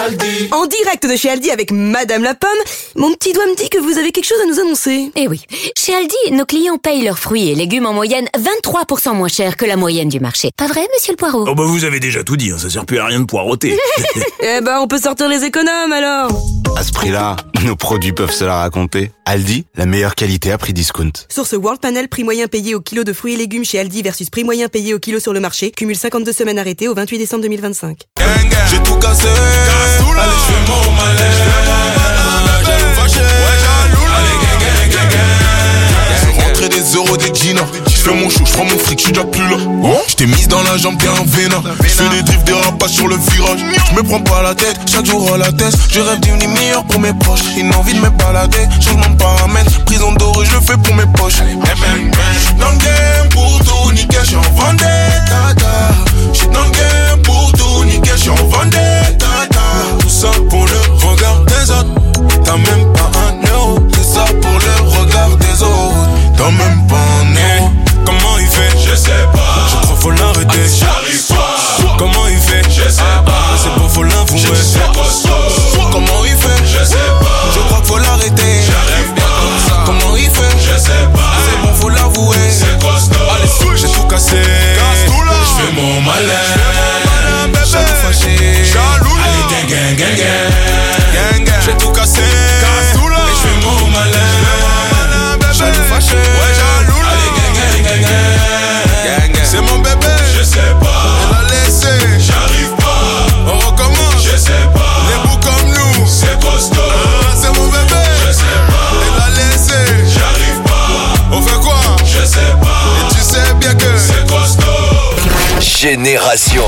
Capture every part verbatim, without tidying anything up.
Aldi. En direct de chez Aldi avec Madame la Pomme, mon petit doigt me dit que vous avez quelque chose à nous annoncer. Eh oui, chez Aldi, nos clients payent leurs fruits et légumes en moyenne vingt-trois pour cent moins cher que la moyenne du marché. Pas vrai, monsieur le poireau? Oh bah vous avez déjà tout dit, hein, ça sert plus à rien de poireauter. Eh ben, on peut sortir les économes alors. À ce prix-là, nos produits peuvent se la raconter. Aldi, la meilleure qualité à prix discount. Source World Panel, prix moyen payé au kilo de fruits et légumes chez Aldi versus prix moyen payé au kilo sur le marché. Cumule cinquante-deux semaines arrêtées au vingt-huit décembre deux mille vingt-cinq. J'ai tout cassé. Allez, je fais mon malin. Jaloux fâché. Allez, gang, gang, gang, gang. Je rentrais des euros, des jeans. Je fais mon show, je prends mon fric, je suis déjà plus là. Je t'ai mise dans la jambe, t'es un vénin. Je fais des drifts, des rapaces sur le virage. Je me prends pas la tête, chaque jour à la tête. Je rêve d'une vie meilleure pour mes proches. Ils n'ont envie de me balader, changement de paramètres. Prison dorée, je le fais pour mes poches. J'suis dans le game pour tout niquer, j'suis en vendetta. J'suis dans le game pour tout niquer, j'suis en vendetta. Tout ça pour le regard des autres. T'as même pas un euro. Tout ça pour le regard des autres. T'as même pas un euro. Comment il fait? Je sais pas. Je crois faut l'arrêter. J'arrive pas. Comment il fait? Je sais pas. C'est bon, faut l'avouer. Je sais pas. Comment il fait? Je sais pas. Je crois qu'il faut l'arrêter. J'arrive bien comme ça. Comment il fait? Je sais pas. C'est bon, faut l'avouer. C'est costaud. Allez, j'ai tout cassé. Je fais mon malin. Jaloux fâché. Jaloux. Allez, gang, gang, gang, gang. J'ai tout cassé. Et je fais mon malin. Jaloux fâché. Ouais, jaloux. Allez, gang, gang, gang, gang. C'est mon bébé. Je sais pas. Elle a laissé. J'arrive pas. On recommence. Je sais pas. Les bouts comme nous. C'est costaud. Ah, c'est mon bébé. Je sais pas. Elle a laissé. J'arrive pas. On fait quoi? Je sais pas. Et tu sais bien que c'est costaud. Génération.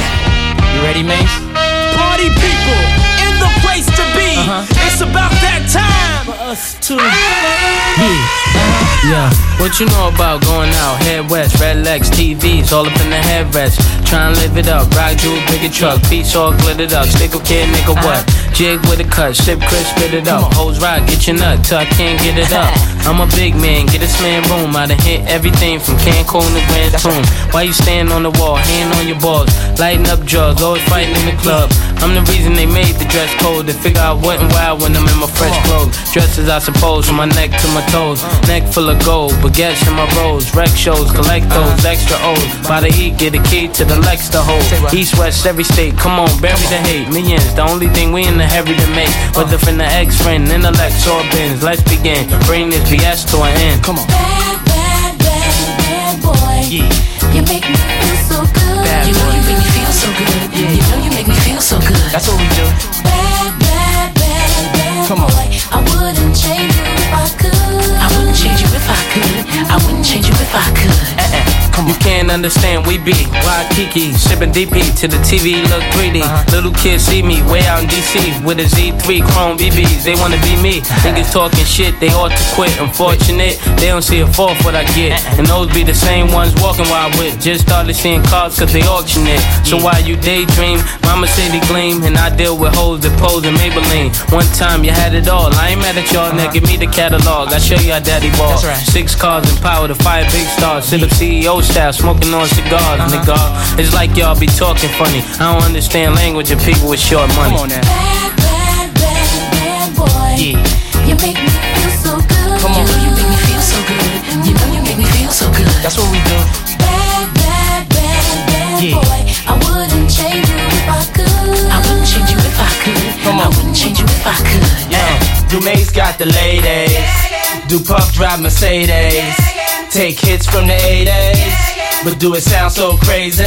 You ready, Mace? Party people in the place to be. Uh-huh. It's about that time for us to. Yeah. Uh-huh. Yeah. What you know about going out? Head west, red legs, T Vs, all up in the headrest. Tryna live it up, rock jewel, bigger truck, piece all glittered up. Stickle kid, nigga, what? Jig with a cut, sip crisp, spit it up. Hoes rock, get your nut till I can't get it up. I'm a big man, get this man room. I done hit everything from Cancun to Grand Tune. Why you stand on the wall, hand on your balls, lighting up drugs, always fighting in the club. I'm the reason they made the dress code. They figure I wasn't wild when I'm in my fresh clothes. Dresses, I suppose, from my neck to my toes. Neck full of gold, baguettes in my rolls. Rec shows, collect those extra O's. By the E, get a key to the Lex to hold. East, west, every state, come on, bury the hate. Millions, the only thing we in the hurry to make. Whether from the ex-friend, intellect, or bins. Let's begin, bring this B S to an end. Come on. Bad, bad, bad, bad boy. Yeah. You make me feel so good. Bad you know boy. you make me feel so good. Yeah. You know you make me feel so good. That's what we do. Bad, bad, bad, bad Come on. boy. I wouldn't change you if I could. I wouldn't change you if I could. I wouldn't change you if I could. Uh-uh. You can't understand, we be Waikiki, sipping D P to the T V look three D. Uh-huh. Little kids see me way out in D C with a Z three Chrome B Bs. They wanna be me. Niggas talking shit, they ought to quit. Unfortunate, they don't see a fourth what I get. Uh-uh. And those be the same ones walking while I with. Just started seeing cars cause they auction it. So while you daydream, mama city gleam, and I deal with hoes that pose in Maybelline. One time you had it all. I ain't mad at y'all, uh-huh. Now give me the catalog. I show you how daddy ball. That's right. Six cars and power to fire big stars. Sit up C E O style, smoking on cigars, uh-huh. Nigga. It's like y'all be talking funny. I don't understand language of people with short money. Come on now. Bad, bad, bad, bad boy. Yeah. You make me feel so good. Come on. You know you make me feel so good. You know you make me feel so good. That's what we do. Bad, bad, bad, bad Yeah. boy. I wouldn't change you if I could. I wouldn't change you if I could. Come on. I wouldn't change you if I could. Yeah. Dumaze got the ladies. Do Puff drive Mercedes. Take hits from the eighties. But do it sound so crazy?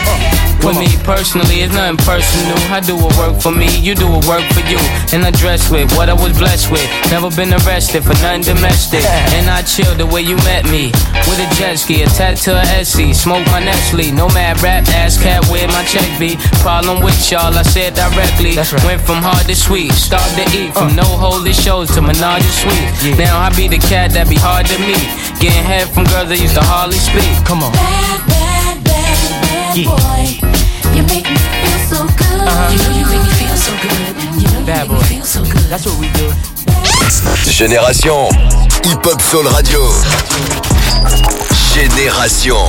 With me personally, it's nothing personal. I do what work for me, you do what work for you. And I dress with what I was blessed with. Never been arrested for nothing domestic. And I chill the way you met me. With a jet ski, attached to a S C. Smoke my Nestle, no mad rap, ass cat where my check be. Problem with y'all, I said directly. Right. Went from hard to sweet, started to eat. From uh. no holy shows to menage a suite. Yeah. Now I be the cat that be hard to meet. Getting head from girls that used to hardly speak. Come on. Bad, bad, bad, bad Yeah. boy. You make me feel so good. Uh-huh. You know you make me feel so good. You know Bad you make boy. me feel so good. That's what we do. Génération Hip Hop Soul Radio. Génération.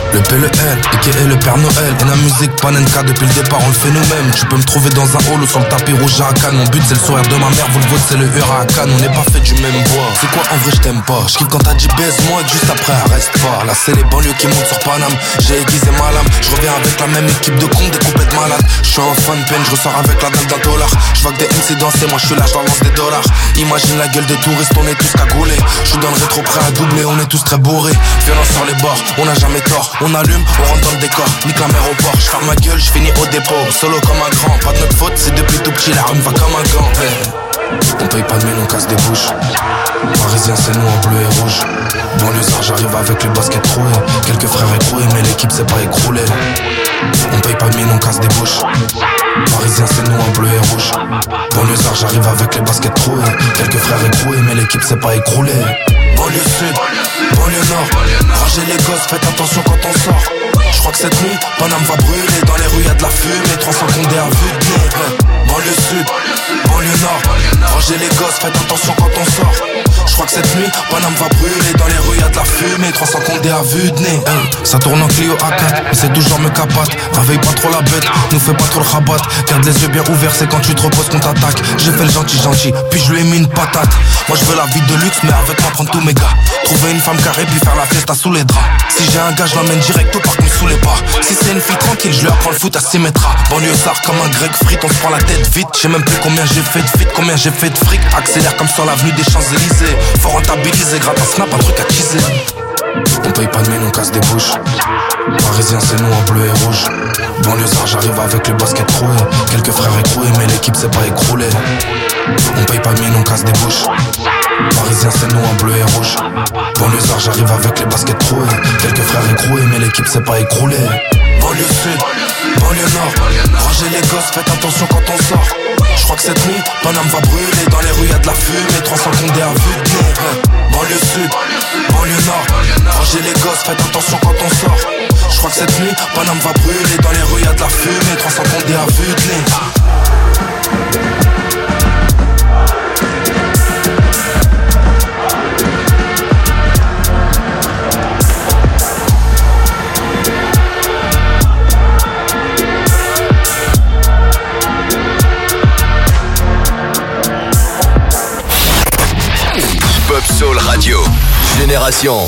Le P L L, aka le Père Noël. Et la musique Panenka depuis le départ on le fait nous-mêmes. Tu peux me trouver dans un hall ou sur le tapis rouge à Cannes. Mon but c'est le sourire de ma mère, vous le vôtre c'est le huracan. On n'est pas fait du même bois. C'est quoi en vrai je t'aime pas. J'kiffe quand t'as dit baise-moi et juste après reste pas. Là c'est les banlieues qui montent sur Paname. J'ai aiguisé ma lame, je reviens avec la même équipe de cons, des coupettes malades. Je suis en fan peine, je ressors avec la dalle d'un dollar. Je vois que des M C danser, moi je suis là, je lance des dollars. Imagine la gueule des touristes, on est tous cagoulés. Je suis dans le rétro prêt à doubler, on est tous très bourrés. Violence sur les bords, on n'a jamais tort. On allume, on rentre dans le décor, nique la mer au port. Je ferme ma gueule, je finis au dépôt. Solo comme un grand, pas de notre faute, c'est depuis tout petit, la rime va comme un gant. Hey. On paye pas de mine, on casse des bouches. Parisien c'est nous en bleu et rouge. Banlieusard j'arrive avec les baskets trouées. Quelques frères écroués mais l'équipe s'est pas écroulée. On paye pas de mine, on casse des bouches. Parisien c'est nous en bleu et rouge. Banlieusard j'arrive avec les baskets trouées. Quelques frères écroués mais l'équipe s'est pas écroulée. Banlieue sud, banlieue nord. Rangez les gosses, faites attention quand on sort. Je crois que cette nuit, Paname va brûler. Dans les rues y'a de la fumée, trois cents condés à vue de nez. Banlieue sud, banlieue nord. Rangez les gosses, faites attention quand on sort. Je crois que cette nuit, Paname va brûler. Dans les rues y'a de la fumée, trois cents condés à vue de nez. Hey, ça tourne en Clio A quatre, mais c'est toujours me capote. Réveille pas trop la bête, nous fais pas trop le rabat. Garde les yeux bien ouverts, c'est quand tu te reposes qu'on t'attaque. J'ai fait le gentil gentil, puis je lui ai mis une patate. Moi je veux la vie de luxe, mais avec moi prendre tous mes gars. Trouver une femme carrée, puis faire la fiesta sous les draps. Si j'ai un gars, je l'emmène direct au parc, mais sous les pas. Si c'est une fille tranquille, je lui apprends le foot à six mètres. Banlieusard comme un grec frite, on se prend la tête vite. J'sais même plus combien j'ai fait de fit, combien j'ai fait de fric. Accélère comme sur l'avenue des Champs-Élysées. Faut rentabiliser, gratte un snap, un truc à teaser. On paye pas de mine, on casse des bouches. Parisien c'est nous en bleu et rouge. Banlieusard j'arrive avec les baskets trouées. Quelques frères écroués mais l'équipe s'est pas écroulée. On paye pas de mine, on casse des bouches. Parisien c'est nous en bleu et rouge. Banlieusard j'arrive avec les baskets trouées. Quelques frères écroués mais l'équipe s'est pas écroulée. Banlieue sud, banlieue nord. Rangez les gosses, faites attention quand on sort. Je crois que cette nuit, Paname va brûler. Dans les rues y'a de la fumée, trois cents condés à vue de nez. Banlieue sud, banlieue nord. Rangez les gosses, faites attention quand on sort. Je crois que cette nuit, Paname va brûler. Dans les rues y'a de la fumée, trois cents condés à vue de nez. Hip-Hop Soul Radio, Génération.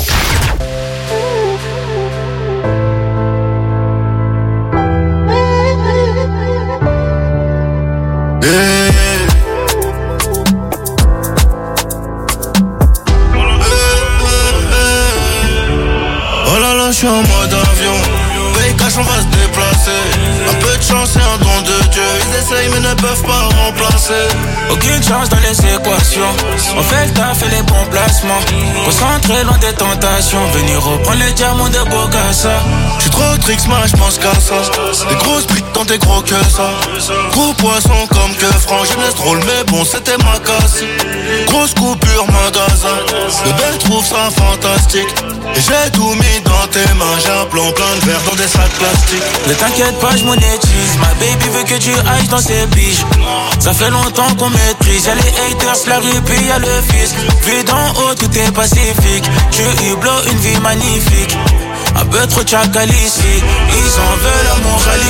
Oh là là, je suis en mode avion. Paye cash, on va se déplacer. Un peu de chance et un don de Dieu. Ils essayent mais ne peuvent pas remplacer. Aucune chance dans les équations. On fait le taf et les bons placements. Concentré loin des tentations. Venir reprendre les diamants de Bokassa. J'suis trop tricks, moi j'pense qu'à ça. Des grosses briques dans des gros que ça. Gros poisson comme que franc. Jeunesse drôle mais bon c'était ma casse. Grosse coupure magasin. Le bel trouve ça fantastique. Et j'ai tout mis dans tes mains. J'ai un plan plein de verre dans des sacs plastiques. Ne t'inquiète pas, je monétise. Ma baby veut que tu ailles dans ses biches. Ça fait longtemps qu'on maîtrise. Y'a les haters, la rue, puis y'a le fisc. Vu d'en haut, tout est pacifique. Tu hublots une vie magnifique. Un peu trop tchacal ici. Ils en veulent à Montréal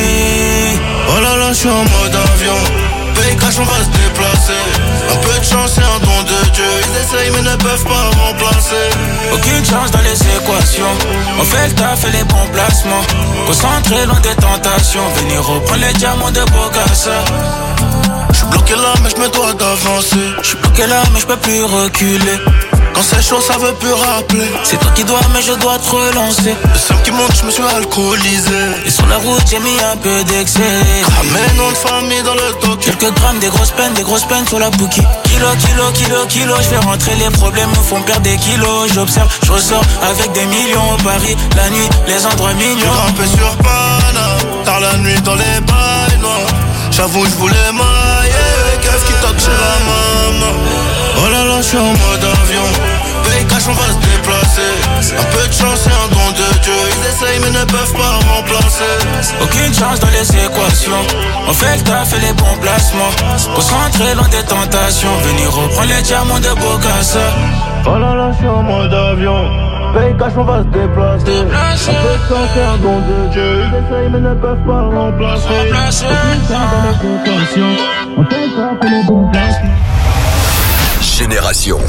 ici. Oh là là, j'suis en mode avion. Paye cash, on va se déplacer. Un peu de chance et un don de Dieu. Ils essayent mais ne peuvent pas remplacer. Aucune chance dans les équations. On fait le taf et les bons placements. Concentré loin des tentations. Venir reprendre les diamants de Bokassa. J'suis bloqué là mais j'me dois d'avancer. J'suis bloqué là mais j'peux plus reculer. Quand c'est chaud ça veut plus rappeler. C'est toi qui dois mais je dois te relancer. Le seum qui monte j'me suis alcoolisé. Et sur la route j'ai mis un peu d'excès. Ramène nom de famille dans le toque. Quelques grammes, des grosses peines, des grosses peines sur la bouquille. Kilo, kilo, kilo, kilo. Je fais rentrer les problèmes, me font perdre des kilos. J'observe, je ressors avec des millions au Paris. La nuit, les endroits mignons. J'ai grimpé sur Paname, tard la nuit dans les bails noirs. J'avoue je voulais mailler. Qu'est-ce qui toque chez la maman. Oh là là, j'suis en mode avion. Paye cash, on va se déplacer. Un peu de chance et un don de Dieu. Ils essayent mais ne peuvent pas remplacer. Aucune chance dans les équations. On fait le taf et les bons placements. Concentré loin des tentations. Venir reprendre les diamants de Bokassa. Oh là là, j'suis en mode avion. paye cash, on va se déplacer. Un peu de temps, c'est un don de Dieu. Ils essayent mais ne peuvent pas le remplacer. Au plus tard dans nos compassions, on fait ça pour les bons placements. Génération.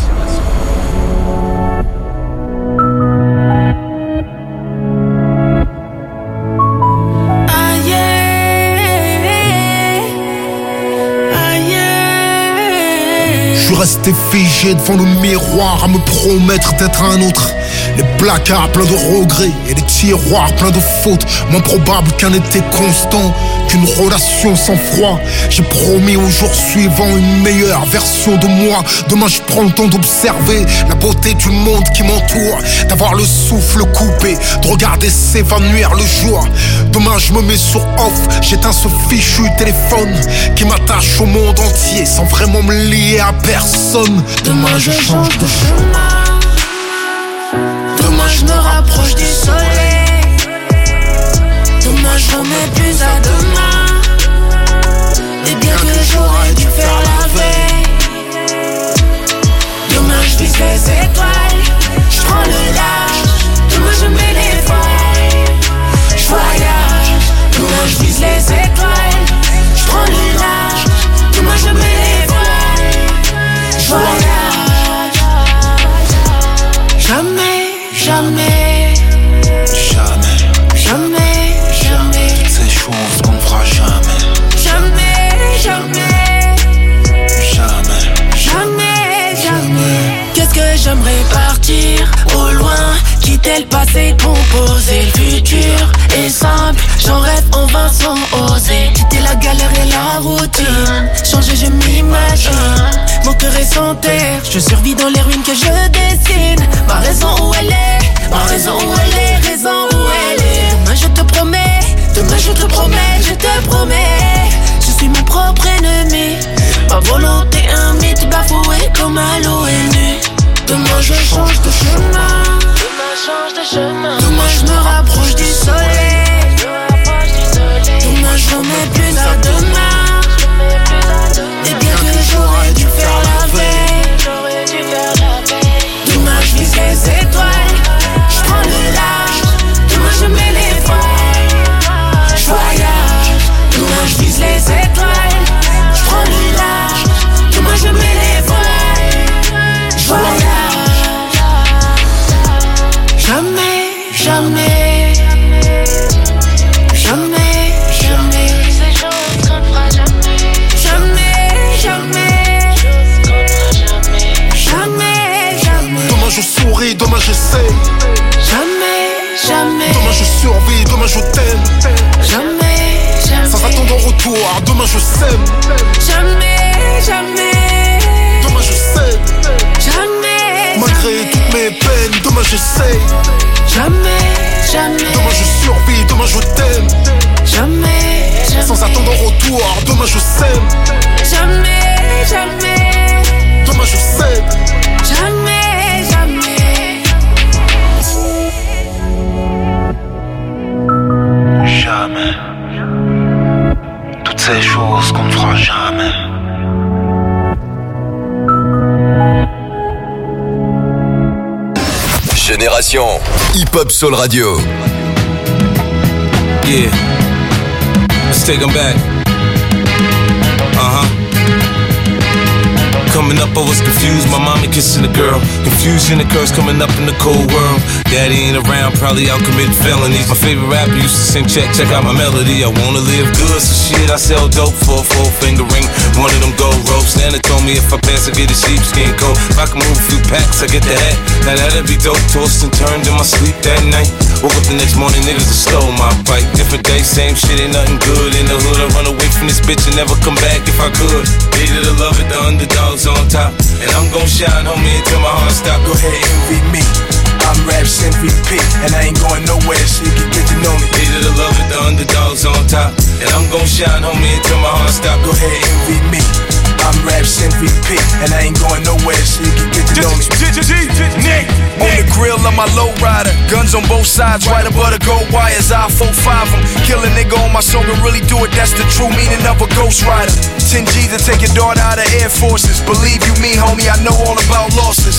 Je suis resté figé devant le miroir à me promettre d'être un autre. Les placards pleins de regrets et les tiroirs pleins de fautes. Moins probable qu'un été constant, qu'une relation sans froid. J'ai promis au jour suivant une meilleure version de moi. Demain je prends le temps d'observer la beauté du monde qui m'entoure, d'avoir le souffle coupé, de regarder s'évanouir le jour. Demain je me mets sur off, j'éteins ce fichu téléphone qui m'attache au monde entier sans vraiment me lier à personne. Demain je change de chemin. Demain je me rapproche du soleil. Demain je remets plus à demain. Et bien que j'aurais dû faire la veille. Demain je vise les étoiles. Je prends le large. Demain je mets les voiles. Je voyage. Demain je vise les étoiles. Je prends le large. Demain je mets les voiles. Je voyage. Jamais, jamais, Jamais, jamais, jamais, toutes ces choses qu'on fera jamais. jamais, jamais, Jamais, jamais, jamais. Qu'est-ce que j'aimerais partir au loin, quitter le passé, composer le futur. Est simple, j'en rêve en vain sans oser. Quitter la galère et la routine, changer je m'imagine. Mon cœur est sans terre, je survis dans les ruines que je dessine. Ma raison où elle est, ma raison où elle est, raison où elle est. Demain je te promets, demain je te promets, je te promets. Je suis mon propre ennemi, ma volonté un mythe bafoué comme à l'ONU. Demain je change de chemin, demain change de chemin. Demain je me rapproche du soleil, demain je remets plus à demain. Et bien que j'aurais dû faire la veille, demain je vise les étoiles. Je prends le large, demain je mets les voiles. Je voyage, demain je vise les étoiles. Je prends le large, demain je mets les voiles. Je voyage. Jamais, jamais, jamais, jamais. Ces choses qu'on fera jamais. Jamais, jamais, jamais, jamais. Demain je souris, demain j'essaye. Jamais, jamais. Demain je survis, demain je t'aime. Jamais, jamais. Sans attendre en retour, demain je sème. Jamais, jamais. Demain je cède. Jamais. Malgré toutes mes peines, demain j'essaye. Jamais, jamais. Demain je survis, demain je t'aime. Jamais, jamais. Sans attendre en retour, demain je sème. Jamais, jamais. Demain je cède. Jamais, jamais. Jamais. Toutes ces choses qu'on ne fera jamais. Génération Hip Hop Soul Radio. Yeah, let's take them back. Uh-huh. Coming up, I was confused. My mommy kissing a girl. Confusion occurs coming up in the cold world. Daddy ain't around, probably out committing felonies. My favorite rapper used to sing, check, check out my melody. I wanna live good, so shit, I sell dope for a four finger ring. One of them gold ropes. Nana told me if I pass, I get a sheepskin coat. If I can move a few packs, I get the hat. Now that'd be dope. Tossed and turned in my sleep that night. Woke up the next morning, niggas that stole my bike. Different day, same shit, ain't nothing good. In the hood, I run away from this bitch and never come back if I could. Hated to love it, the underdogs on top. And I'm gon' shine, homie, until my heart stop. Go ahead, envy me. I'm Raps M V P, and I ain't going nowhere, so you can get to know me. Hated to love it, the underdogs on top. And I'm gon' shine, homie, until my heart stop. Go ahead, envy me. I'm Raps M V P, and I ain't going nowhere, so you can get to know me. Nick, on the grill of my lowrider, guns on both sides, right above the gold wires. I four five them, kill a nigga on my song and really do it. That's the true meaning of a ghost rider. ten G's to take your daughter out of Air Forces. Believe you me, homie, I know all about losses.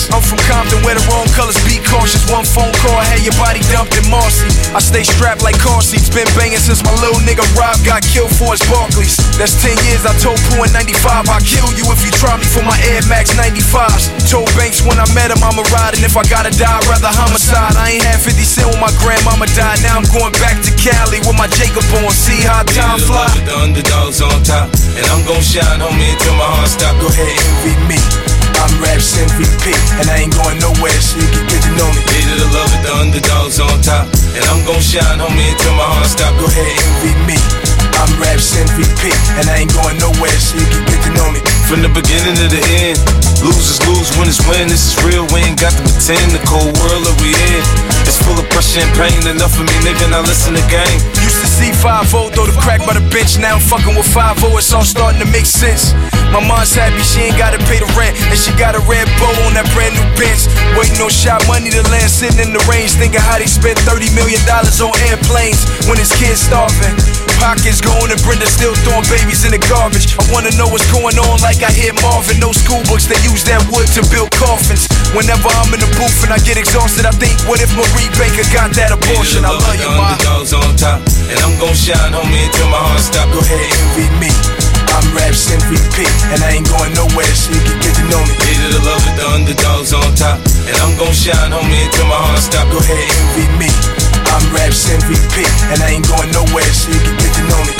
I'm from Compton where the wrong colors be cautious. One phone call, had your body dumped in Marcy. I stay strapped like car seats, been banging since my little nigga Rob got killed for his Barclays. That's ten years, I told Pooh in ninety-five, I'll kill you if you try me for my Air Max ninety-fives. Told Banks when I met him I'ma ride, and if I gotta die, I'd rather homicide. I ain't had fifty cent when my grandmama died, now I'm going back to Cali with my Jacob on. See how time fly. The underdogs on top, and I'm gon' shine, homie, until my heart stop. Go ahead, envy me. I'm Raps M V P, and I ain't going nowhere, so you can get to know me. Hated to love it, the underdogs on top, and I'm gon' shine, homie, until my heart stop. Go ahead, envy me. I'm Raps M V P, and I ain't going nowhere, so you can get to know me. From the beginning to the end, losers lose, winners win. This is real, we ain't got to pretend. The cold world that we in, it's full of pressure and pain. Enough of me, nigga, now listen to game. Used to see five oh, throw the crack by the bench. Now I'm fucking with five oh, it's all starting to make sense. My mom's happy, she ain't gotta pay the rent, and she got a red bow on that brand new Benz. Waiting on shot money to land, sitting in the range, thinking how they spent thirty million dollars on airplanes when his kids starving. Pockets going and Brenda still throwing babies in the garbage. I wanna know what's going on like I hear Marvin. No school books, they use that wood to build coffins. Whenever I'm in the booth and I get exhausted, I think, what if Marie Baker got that abortion? I love you, ma. Underdogs on top, and I'm gon' shine, homie, until my heart stop. Go ahead, envy me. I'm Raps M V P, and I ain't going nowhere, so you can get to know me. Hated to love it, the underdogs on top, and I'm gon' shine, homie, until my heart stop. Go ahead, envy me. I'm Raps M V P, and I ain't going nowhere, so you can get to know me.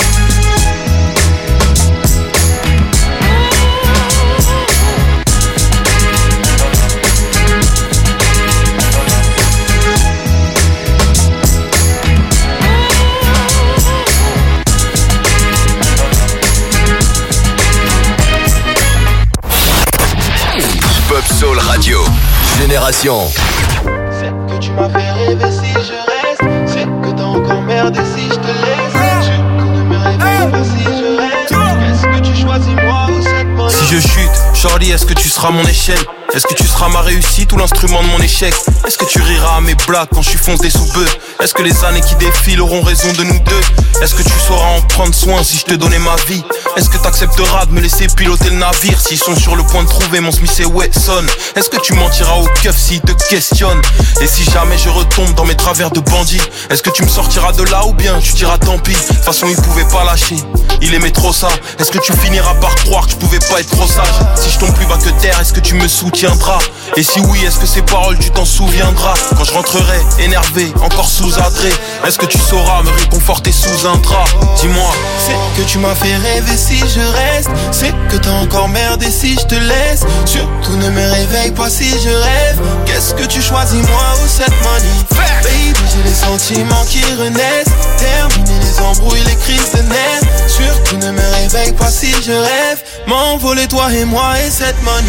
Hip-Hop Soul Radio, Génération. C'est que tu m'as fait rêver si je reste. C'est que t'as encore merdé si je te laisse. Je ne me réveille pas si je reste. Est-ce que tu choisis moi ou cette monnaie? Si je chute, Charlie, est-ce que tu seras mon échelle? Est-ce que tu seras ma réussite ou l'instrument de mon échec? Est-ce que tu riras à mes blagues quand je suis foncé sous bœuf? Est-ce que les années qui défilent auront raison de nous deux? Est-ce que tu sauras en prendre soin si je te donnais ma vie? Est-ce que t'accepteras de me laisser piloter le navire s'ils sont sur le point de trouver mon Smith et Wesson? Est-ce que tu mentiras au keuf s'ils te questionnent? Et si jamais je retombe dans mes travers de bandit, est-ce que tu me sortiras de là ou bien tu diras tant pis? De toute façon il pouvait pas lâcher, il aimait trop ça. Est-ce que tu finiras par croire que je pouvais pas être trop sage? Si je tombe plus bas que terre, est-ce que tu me soutiendras? Et si oui, est-ce que ces paroles tu t'en souviendras? Quand je rentrerai énervé, encore sous adré, est-ce que tu sauras me réconforter sous un drap? Dis-moi. C'est que tu m'as fait rêver si je reste. C'est que t'as encore merdé si je te laisse. Surtout ne me réveille pas si je rêve. Qu'est-ce que tu choisis, moi ou cette money? Baby, j'ai les sentiments qui renaissent. Terminer les embrouilles, les crises de nerfs. Surtout ne me réveille pas si je rêve. M'envoler toi et moi et cette money,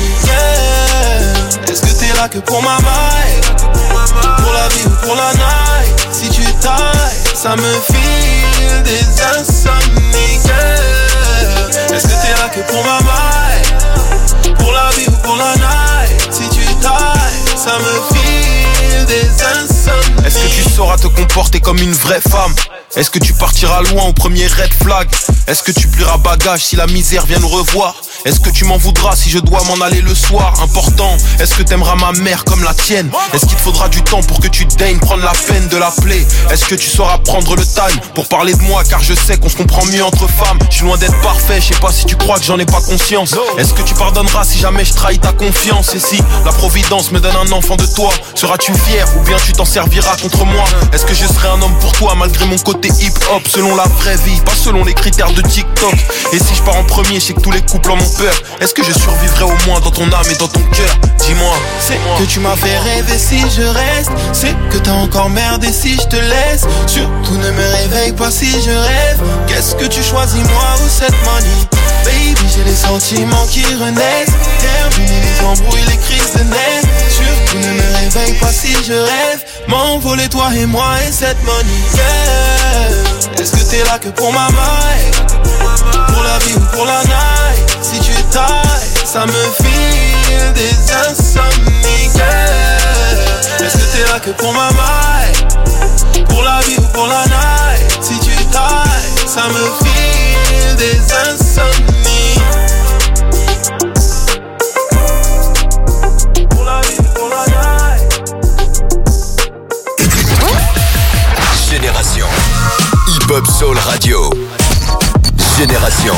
yeah. Est-ce que t'es là que pour ma vibe? Pour la vie ou pour la night? Si tu tailles, ça me file des insomnies, yeah. Est-ce que t'es là que pour ma vibe? Pour la vie ou pour la night? Si tu tailles, ça me file des insomnies. Est-ce que tu sauras te comporter comme une vraie femme? Est-ce que tu partiras loin au premier red flag? Est-ce que tu plieras bagage si la misère vient nous revoir? Est-ce que tu m'en voudras si je dois m'en aller le soir? Important, est-ce que t'aimeras ma mère comme la tienne? Est-ce qu'il te faudra du temps pour que tu daignes prendre la peine de l'appeler? Est-ce que tu sauras prendre le time pour parler de moi? Car je sais qu'on se comprend mieux entre femmes. Je suis loin d'être parfait, je sais pas si tu crois que j'en ai pas conscience. Est-ce que tu pardonneras si jamais je trahis ta confiance? Et si la providence me donne un enfant de toi, seras-tu fier ou bien tu t'en serviras contre moi? Est-ce que je serai un homme pour toi malgré mon côté hip-hop? Selon la vraie vie, pas selon les critères de TikTok. Et si je pars en premier, je sais que tous les couples en ont peur. Est-ce que je survivrai au moins dans ton âme et dans ton cœur? Dis-moi. C'est que tu m'as fait rêver si je reste. C'est que t'as encore merdé si je te laisse. Surtout ne me réveille pas si je rêve. Qu'est-ce que tu choisis, moi ou cette money? Baby, j'ai les sentiments qui renaissent. Terminer les embrouilles, les crises de nerfs. Surtout ne me réveille pas si je rêve. M'envoler toi et moi et cette money, yeah. Est-ce que t'es là que pour ma vibe? Pour la vie ou pour la night? Si tu tailles, ça me file des insomnies, yeah. Est-ce que t'es là que pour ma vibe? Pour la vie ou pour la night? Si tu tailles, ça me file des insomnies. Pour la vie. Génération.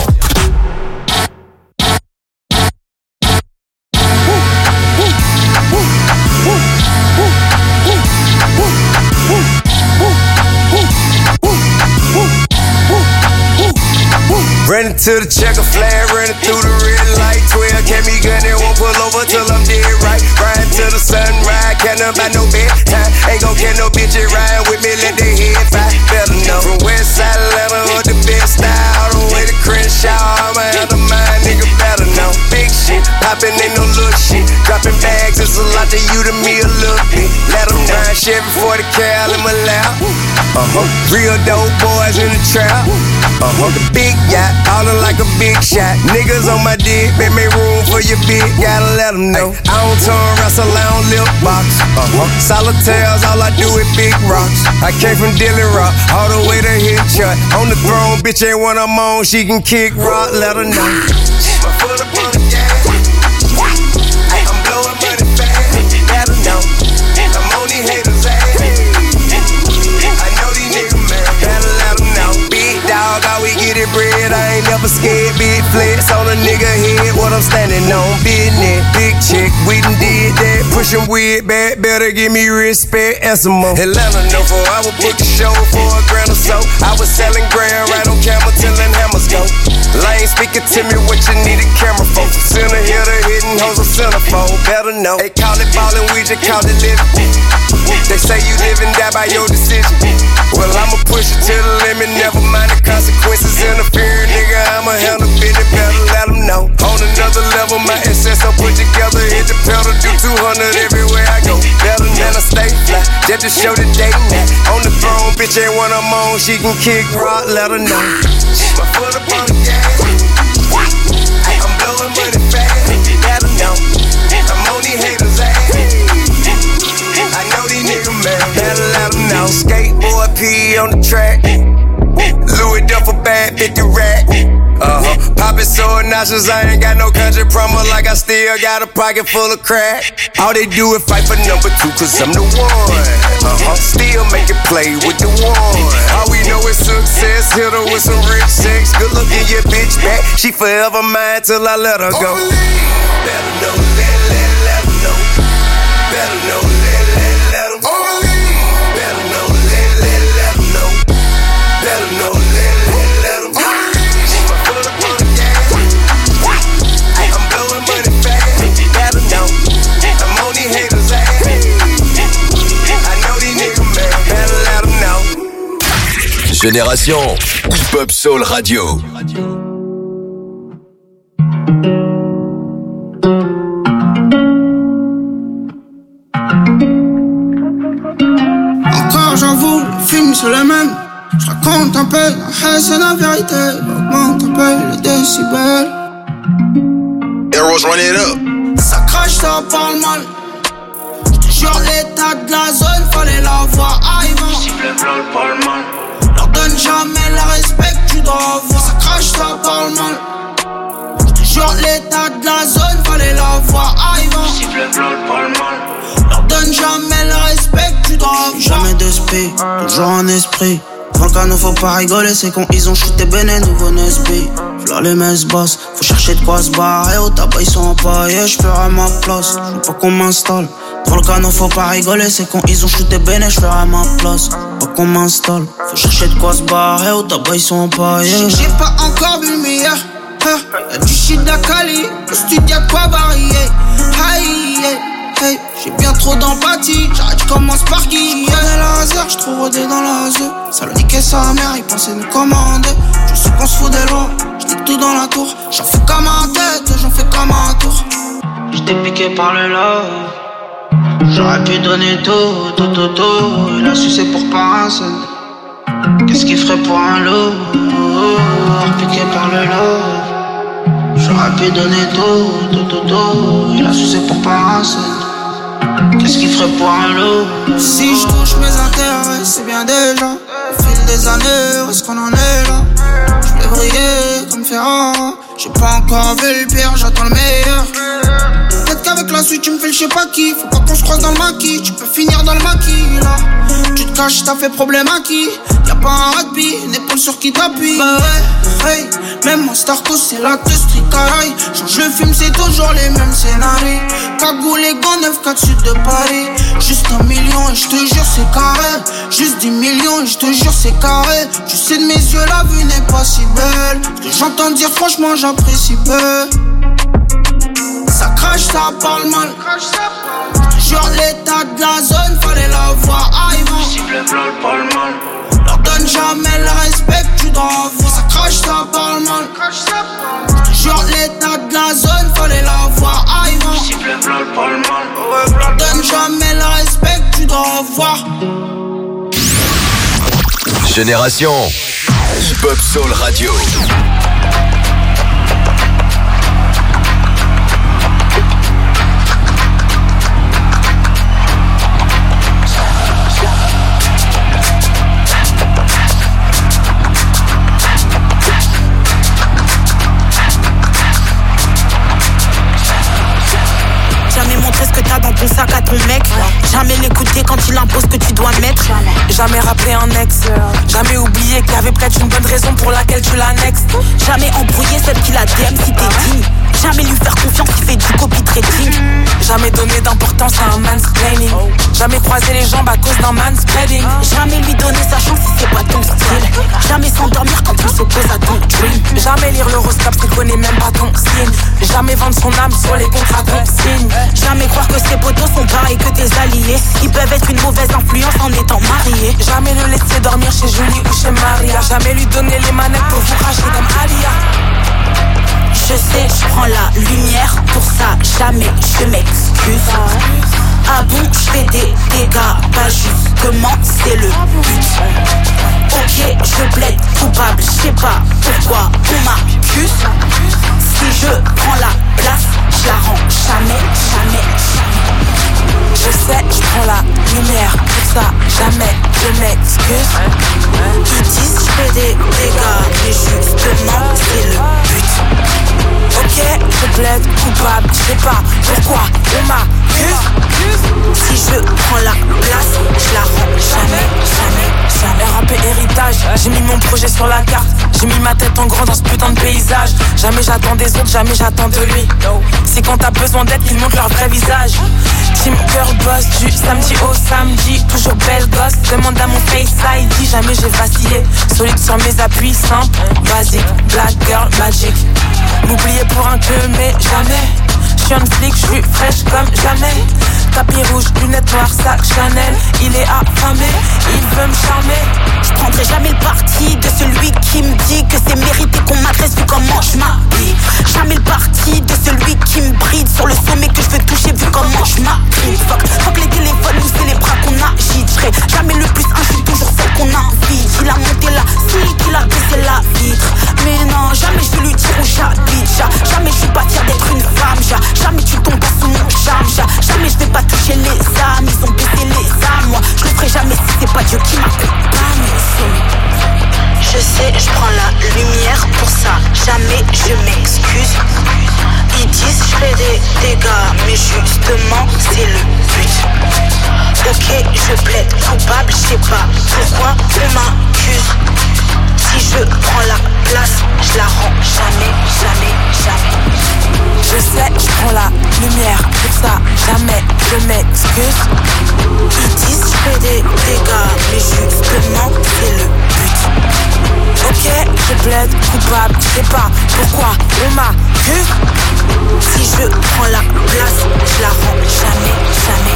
Running to the checker flag, running through the red light. twelve kept me gunning, won't pull over till I'm dead right. Riding to the sunrise, can't none by no bedtime. Ain't gon' get no bitches riding with me, let they head fly. Better know from West Side Atlanta or the best style, all the way to Crenshaw. I'm a other mind, nigga better know. Big shit, poppin' ain't no little shit. Dropping bags is a lot to you, to me a little bit. Let them ride Chevy forty cal in my lap. Uh-huh, real dope boys in the trap. Uh-huh, the big yacht, ballin' like a big shot. Niggas on my dick, make me room for your bitch. Gotta let them know. I don't turn wrestle, I don't lip box. Uh-huh, solitaires, all I do is big rocks. I came from Dilly Rock, all the way to Hit Chut. On the throne, bitch ain't one I'm on, she can kick rock, let her know. My foot up on the gas, I'm blowing money fast, let her know. I'm on these haters' ass, I know these niggas mad, gotta let them know. Big dog, all we get it bread, I ain't never scared. Big flex on a nigga head, what I'm standing on. Business, big chick, we done did that. Pushing weird back, better give me respect, Eskimo. Atlanta, no for I would book a show for a grand or so. I was selling grand right on camera, telling hammers go. Lane speaking to me what you need a camera for. Center hitter, hitting hoes a centerfold, better know. They call it ballin', we just call it living. They say you live and die by your decision. Well, I'ma push it to the limit, never mind the consequences. Interfering, nigga, I'ma handle business, better let them know. On another level, my S S I put together, hit the pedal, do two hundred everywhere I go. Better than I stay fly, just to show the day now. On the throne, bitch ain't one I'm on, she can kick rock, let her know. My foot up on the gas, I'm blowing money fast, let her know. I'm on these haters' ass, I know these niggas mad, better let them know. Skateboard P on the track, Louis Duffel bag, fifty rack. Uh-huh, poppin' so obnoxious, I ain't got no country promo, like I still got a pocket full of crack. All they do is fight for number two, cause I'm the one. Uh-huh, still make it play with the one. All we know is success, hit her with some rich sex. Good looking your bitch back, she forever mine till I let her go. Better know, let, let, let her know. Better know, let, let, let her know. Better know, let, let, let her know. Better know, let, let, let her know. Génération Hip-Hop Soul Radio. Encore j'avoue, le film c'est le même. Je raconte un peu, la haine c'est la vérité. Augmente un peu les décibels. Arrows, run it up. Ça crache, ça parle mal. J'te jure l'état de la zone, fallait la voir arrivant. Cible bleu, parle mal. Leur donne jamais le respect que tu dois avoir. Ça crache, ça parle mal. J'te jure l'état de la zone, fallait la voir arrivant. Cible bleu, parle mal. Leur donne jamais le respect que tu dois avoir. Jamais d'esprit, toujours en esprit. Volcano faut pas rigoler, c'est quand ils ont shooté Béné, nouveau Nesby. V'là les messes basses, faut chercher de quoi se barrer. Au tabac ils sont empaillés, j'ferai ma place. J'veux pas qu'on m'installe. Volcano faut pas rigoler, c'est quand ils ont shooté Béné, j'ferai ma place. Pas qu'on m'installe, faut chercher de quoi se barrer. Au tabac ils sont empaillés. J'ai pas encore vu le meilleur. Y'a du shit d'Akali, au studio y'a de quoi varier. Aïe, hey, j'ai bien trop d'empathie, j'arrête, j'commence par qui? J'prenais la hasard, j'trouve rodé dans la zone. Ça le niquait sa mère, il pensait nous commander. Je sais qu'on se fout des lois, j'nique tout dans la tour. J'en fais comme un tête, j'en fais comme un tour. J'étais piqué par le love. J'aurais pu donner tout, tout, tout, tout. Il a sucé pour pas un seul. Qu'est-ce qu'il ferait pour un loup? Piqué par le love. J'aurais pu donner tout, tout, tout, tout. Il a sucé pour pas un seul. Qu'est-ce qu'il ferait pour un lot? Si je touche mes intérêts, c'est bien déjà. Au fil des années, où est-ce qu'on en est là? Je vais briller comme Ferrara. J'ai pas encore vu le pire, j'attends le meilleur. Peut-être Peut-être qu'avec la suite tu me fais le je sais pas qui. Faut pas qu'on se croise dans le maquis, tu peux finir dans le maquis là. Tu te caches, t'as fait problème à qui? Y'a pas un rugby, une épaule sur qui t'appuie. Bah ouais, hey, même en Starco c'est la te stricaille. Change le film, c'est toujours les mêmes scénarios. Cagoule et gants, neuf quatre sud de Paris. Juste un million et je te jure c'est carré. Juste dix millions et je te jure c'est carré. Tu sais de mes yeux la vue n'est pas si belle. Ce que j'entends dire franchement j'apprécie peu. Ça crache, ça parle mal. Jure l'état de la zone, fallait la voir arrivant. Cible blol, parle mal. Leur donne jamais le respect que tu dois avoir. Ça crache, ça parle mal. Jure l'état de la zone, fallait la voir arrivant. Cible blol, parle mal. Leur donne jamais le respect que tu dois avoir. Génération Hip-Hop Soul Radio. Ce que t'as dans ton sac à ton mec. Jamais l'écouter quand il impose que tu dois mettre. Jamais rappeler un ex. Jamais oublier qu'il y avait peut-être une bonne raison pour laquelle tu l'annexes. Jamais embrouiller celle qui la D M si t'es digne. Jamais lui faire confiance qui fait du copy trading. Jamais donner d'importance à un mansplaining. Jamais croiser les jambes à cause d'un manspreading. Jamais lui donner sa chance si c'est pas ton style. Jamais s'endormir quand il s'oppose à ton dream. Jamais lire l'horoscope s'il connaît même pas ton signe. Jamais vendre son âme sur les contrats qu'on signe. Jamais croire que ses potos sont pareils que tes alliés. Ils peuvent être une mauvaise influence en étant mariés. Jamais le laisser dormir chez Julie ou chez Maria. Jamais lui donner les manettes pour vous racheter comme Alia. Je sais, je prends la lumière, pour ça jamais je m'excuse. Ah bon, je fais des dégâts, pas justement c'est le but. Ok, je plaide coupable, je sais pas pourquoi on m'accuse. Si je prends la place, je la rends jamais, jamais, jamais. Je sais, je prends la lumière, pour ça jamais je m'excuse. Ils disent je fais des dégâts, mais justement c'est le but. Ok, je plaide coupable, je sais pas pourquoi on m'accuse. Si je prends la place, je la rends jamais, jamais, jamais. R A P héritage, j'ai mis mon projet sur la carte. J'ai mis ma tête en grand dans ce putain de paysage. Jamais j'attends des autres, jamais j'attends de lui. C'est quand t'as besoin d'aide qu'ils montrent leur vrai visage. Team Girl Boss du samedi au samedi. Toujours belle gosse, demande à mon face I D. Jamais j'ai vacillé, solide sur mes appuis, simple, basique. Black girl magic. M'oublier pour un que mais jamais. J'suis un flic, j'suis fraîche comme jamais. Tapis rouge, lunettes noires, sac Chanel. Il est affamé, il veut me charmer. J'prendrai jamais le parti de celui qui me dit que c'est mérité qu'on m'adresse vu comment j'm'habille. Jamais le parti de celui qui me bride sur le sommet que je veux toucher vu comment j'm'habille. Fuck, fuck les téléphones, nous c'est les bras qu'on agite. J'serai jamais le plus un, j'suis toujours celle qu'on invite. Il a monté la scie, il a baissé la vitre. Mais non, jamais je lui tire au j'habite. Jamais je suis pas fière d'être une femme. Jamais tu tombes pas sous mon charme. Jamais je vais pas toucher les âmes. Ils ont baissé les âmes. Moi je le ferai jamais si c'est pas Dieu qui m'accompagne. Je sais, je prends la lumière, pour ça jamais je m'excuse. Ils disent je fais des dégâts, mais justement c'est le but. Ok, je plaide coupable, je sais pas pourquoi on m'accuse. Si je prends la place, je la rends jamais, jamais, jamais. Je sais, je prends la lumière, pour ça jamais je m'excuse. Ils disent je fais des dégâts, mais justement c'est le but. Ok, je plaide coupable, je sais pas pourquoi on m'accuse. Si je prends la place, je la rends jamais, jamais,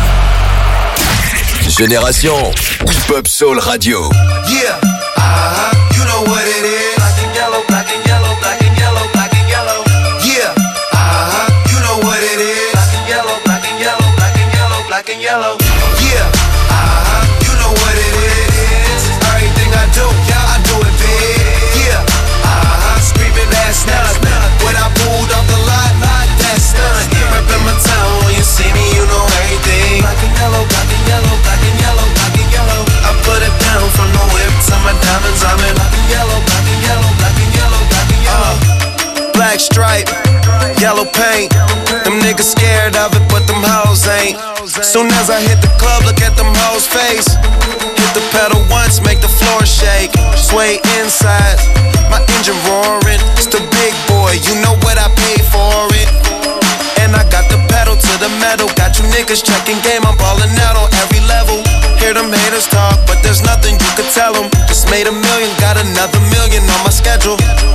jamais. Génération Hip-Hop Soul Radio. Yeah, uh-huh, you know what it is. Black and yellow, black and yellow, black and yellow, black and yellow. Yeah, uh-huh, you know what it is. Black and yellow, black and yellow, black and yellow, black and yellow. Yeah, uh-huh, you know what it is. Everything I do, yeah, I do it big. Yeah, uh-huh, screaming that's none. When I pulled off the lot, that's none. Reppin' my town, when you see me, you know everything. Black and yellow, black and yellow, black and yellow, black and yellow. I put it down from the whip to my diamonds. I'm in black and yellow, black and yellow, black and yellow, black and yellow. Uh, black stripe, yellow paint. Them niggas scared Soon as I hit the club, look at them hoes' face. Hit the pedal once, make the floor shake. Sway inside, my engine roaring. It's the big boy, you know what I paid for it. And I got the pedal to the metal. Got you niggas checking game, I'm ballin' out on every level. Hear them haters talk, but there's nothing you could tell them. Just made a million, got another million on my schedule.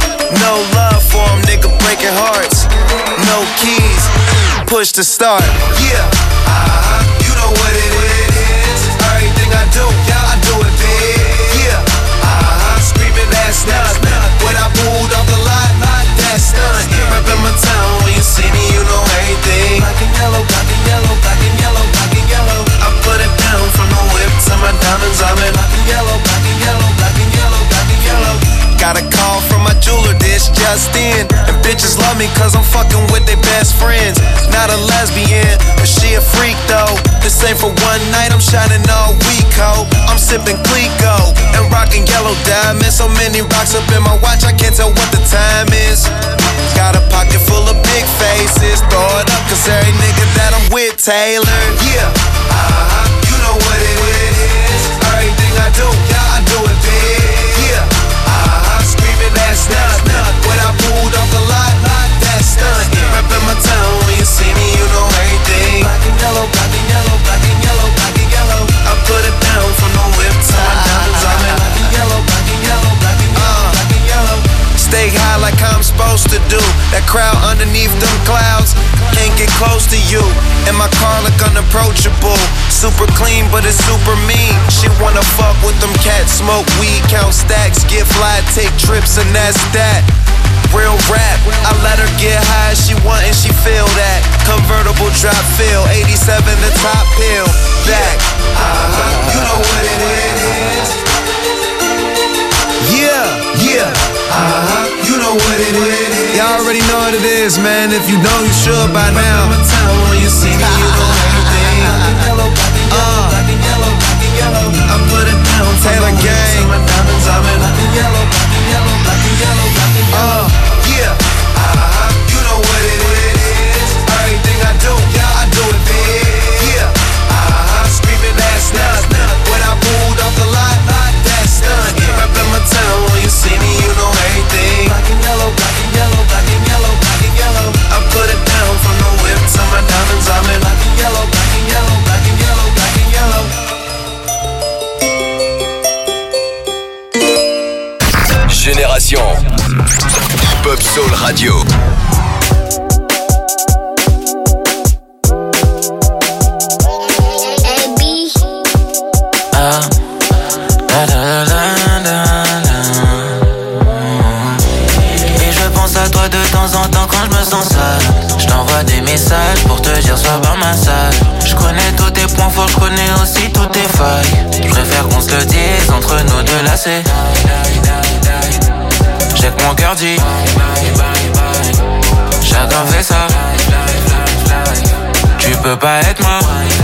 No love for them, nigga breaking hearts. No keys, push to start. Yeah, uh-huh, you know what it is. Everything I do, yeah, I do it big. Yeah, uh-huh, screaming that's nuts. When I pulled off the lot, that's done. Reppin' my town, when you see me, you know everything. Black and yellow, black and yellow, black and yellow, black and yellow. I put it down from the whip to my diamonds. I'm in black and yellow, black and yellow, black and yellow, black and yellow. Got a call from my jeweler, this just in. And bitches love me cause I'm fucking with their best friends. Not a lesbian, but she a freak though. This ain't for one night, I'm shining all week, ho. I'm sipping Clico and rocking yellow diamonds. So many rocks up in my watch, I can't tell what the time is. Got a pocket full of big faces. Throw it up cause every nigga that I'm with Taylor. Yeah, uh-huh, you know what it is. Everything I do, yeah, I do it big. Yeah, uh-huh, screaming that's nuts. When I pulled off the lot, that's done. Reppin' my town, when you see me, you know everything. Black and yellow, black and yellow, black and yellow, black and yellow. I put it down from the whip to my diamonds. I'm in black and yellow, black and yellow, black and yellow, black and yellow. Stay high like I'm supposed to do. That crowd underneath them clouds can't get close to you. And my car look unapproachable. Super clean, but it's super mean. She wanna fuck with them cats, smoke weed, count stacks, get fly, take trips, and that's that. Real rap, I let her get high, she want and she feel that. Convertible drop feel, eighty-seven the top pill. Back, uh-huh, you know what it is. Yeah, yeah, uh-huh, you know what it is. Y'all already know what it is, man. If you know, you should by now. My town, when you see me, you know everything. Yellow, black and yellow, black and yellow, black and yellow. I put it down, Taylor gang. My diamonds, I'm in black and yellow, black and yellow, black and yellow, black and yellow. Yeah, uh-huh, you know what it is. Everything I do, yeah, I do it big. Yeah, uh-huh, screaming that's nuts. When I pulled off the lot, that's done. Reppin' my town, when you see me, you know everything. Black and yellow, black and yellow, black and yellow, black and yellow. I put it down from the whip to my diamonds. I'm in black and yellow, black and yellow, black and yellow, black and yellow. Génération Hip-Hop Soul Radio. Ah, da, da, da, da, da. Et je pense à toi de temps en temps quand je me sens sale. Je t'envoie des messages pour te dire sois par ma salle. Je connais tous tes points forts, je connais aussi toutes tes failles. Je préfère qu'on se le dise entre nous deux là c'est. J'ai que mon cœur dit chacun fait ça. Tu peux pas être moi.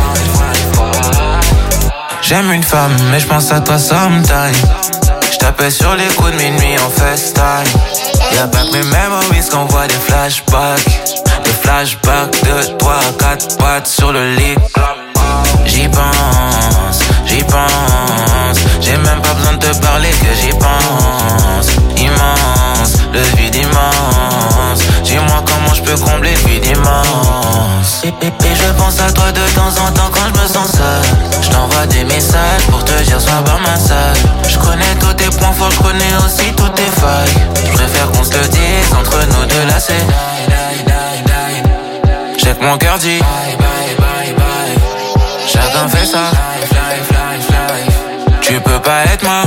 J'aime une femme mais je pense à toi sometime. J't'appelle sur les coups de minuit en FaceTime. Y'a pas que mes memories qu'on voit des flashbacks. Des flashbacks de trois à quatre pattes sur le lit. J'y pense, j'y pense. J'ai même pas besoin de te parler que j'y pense. Immense, le vide immense. Dis-moi comment je peux combler le vide immense. Et, et, et je pense à toi de temps en temps quand je me sens seul. Je t'envoie des messages pour te dire sois par ma salle. Je connais tous tes points forts, je connais aussi toutes tes failles. Je préfère qu'on se le dise entre nous deux là c'est. J'ai que mon cœur dit chacun fait ça. Tu peux pas être moi.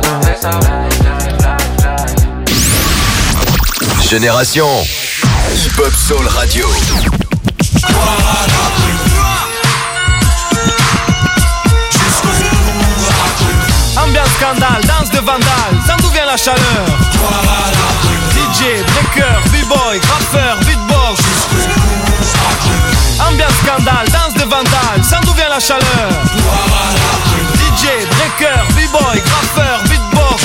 Génération Hip-Hop Soul Radio. Ambiance scandale, danse de vandale, ça d'où vient la chaleur? D J, breaker, b-boy, graffeur, beatbox. Ambiance scandale, danse de vandale, ça d'où vient la chaleur? D J, breaker, b-boy, graffeur, beatbox.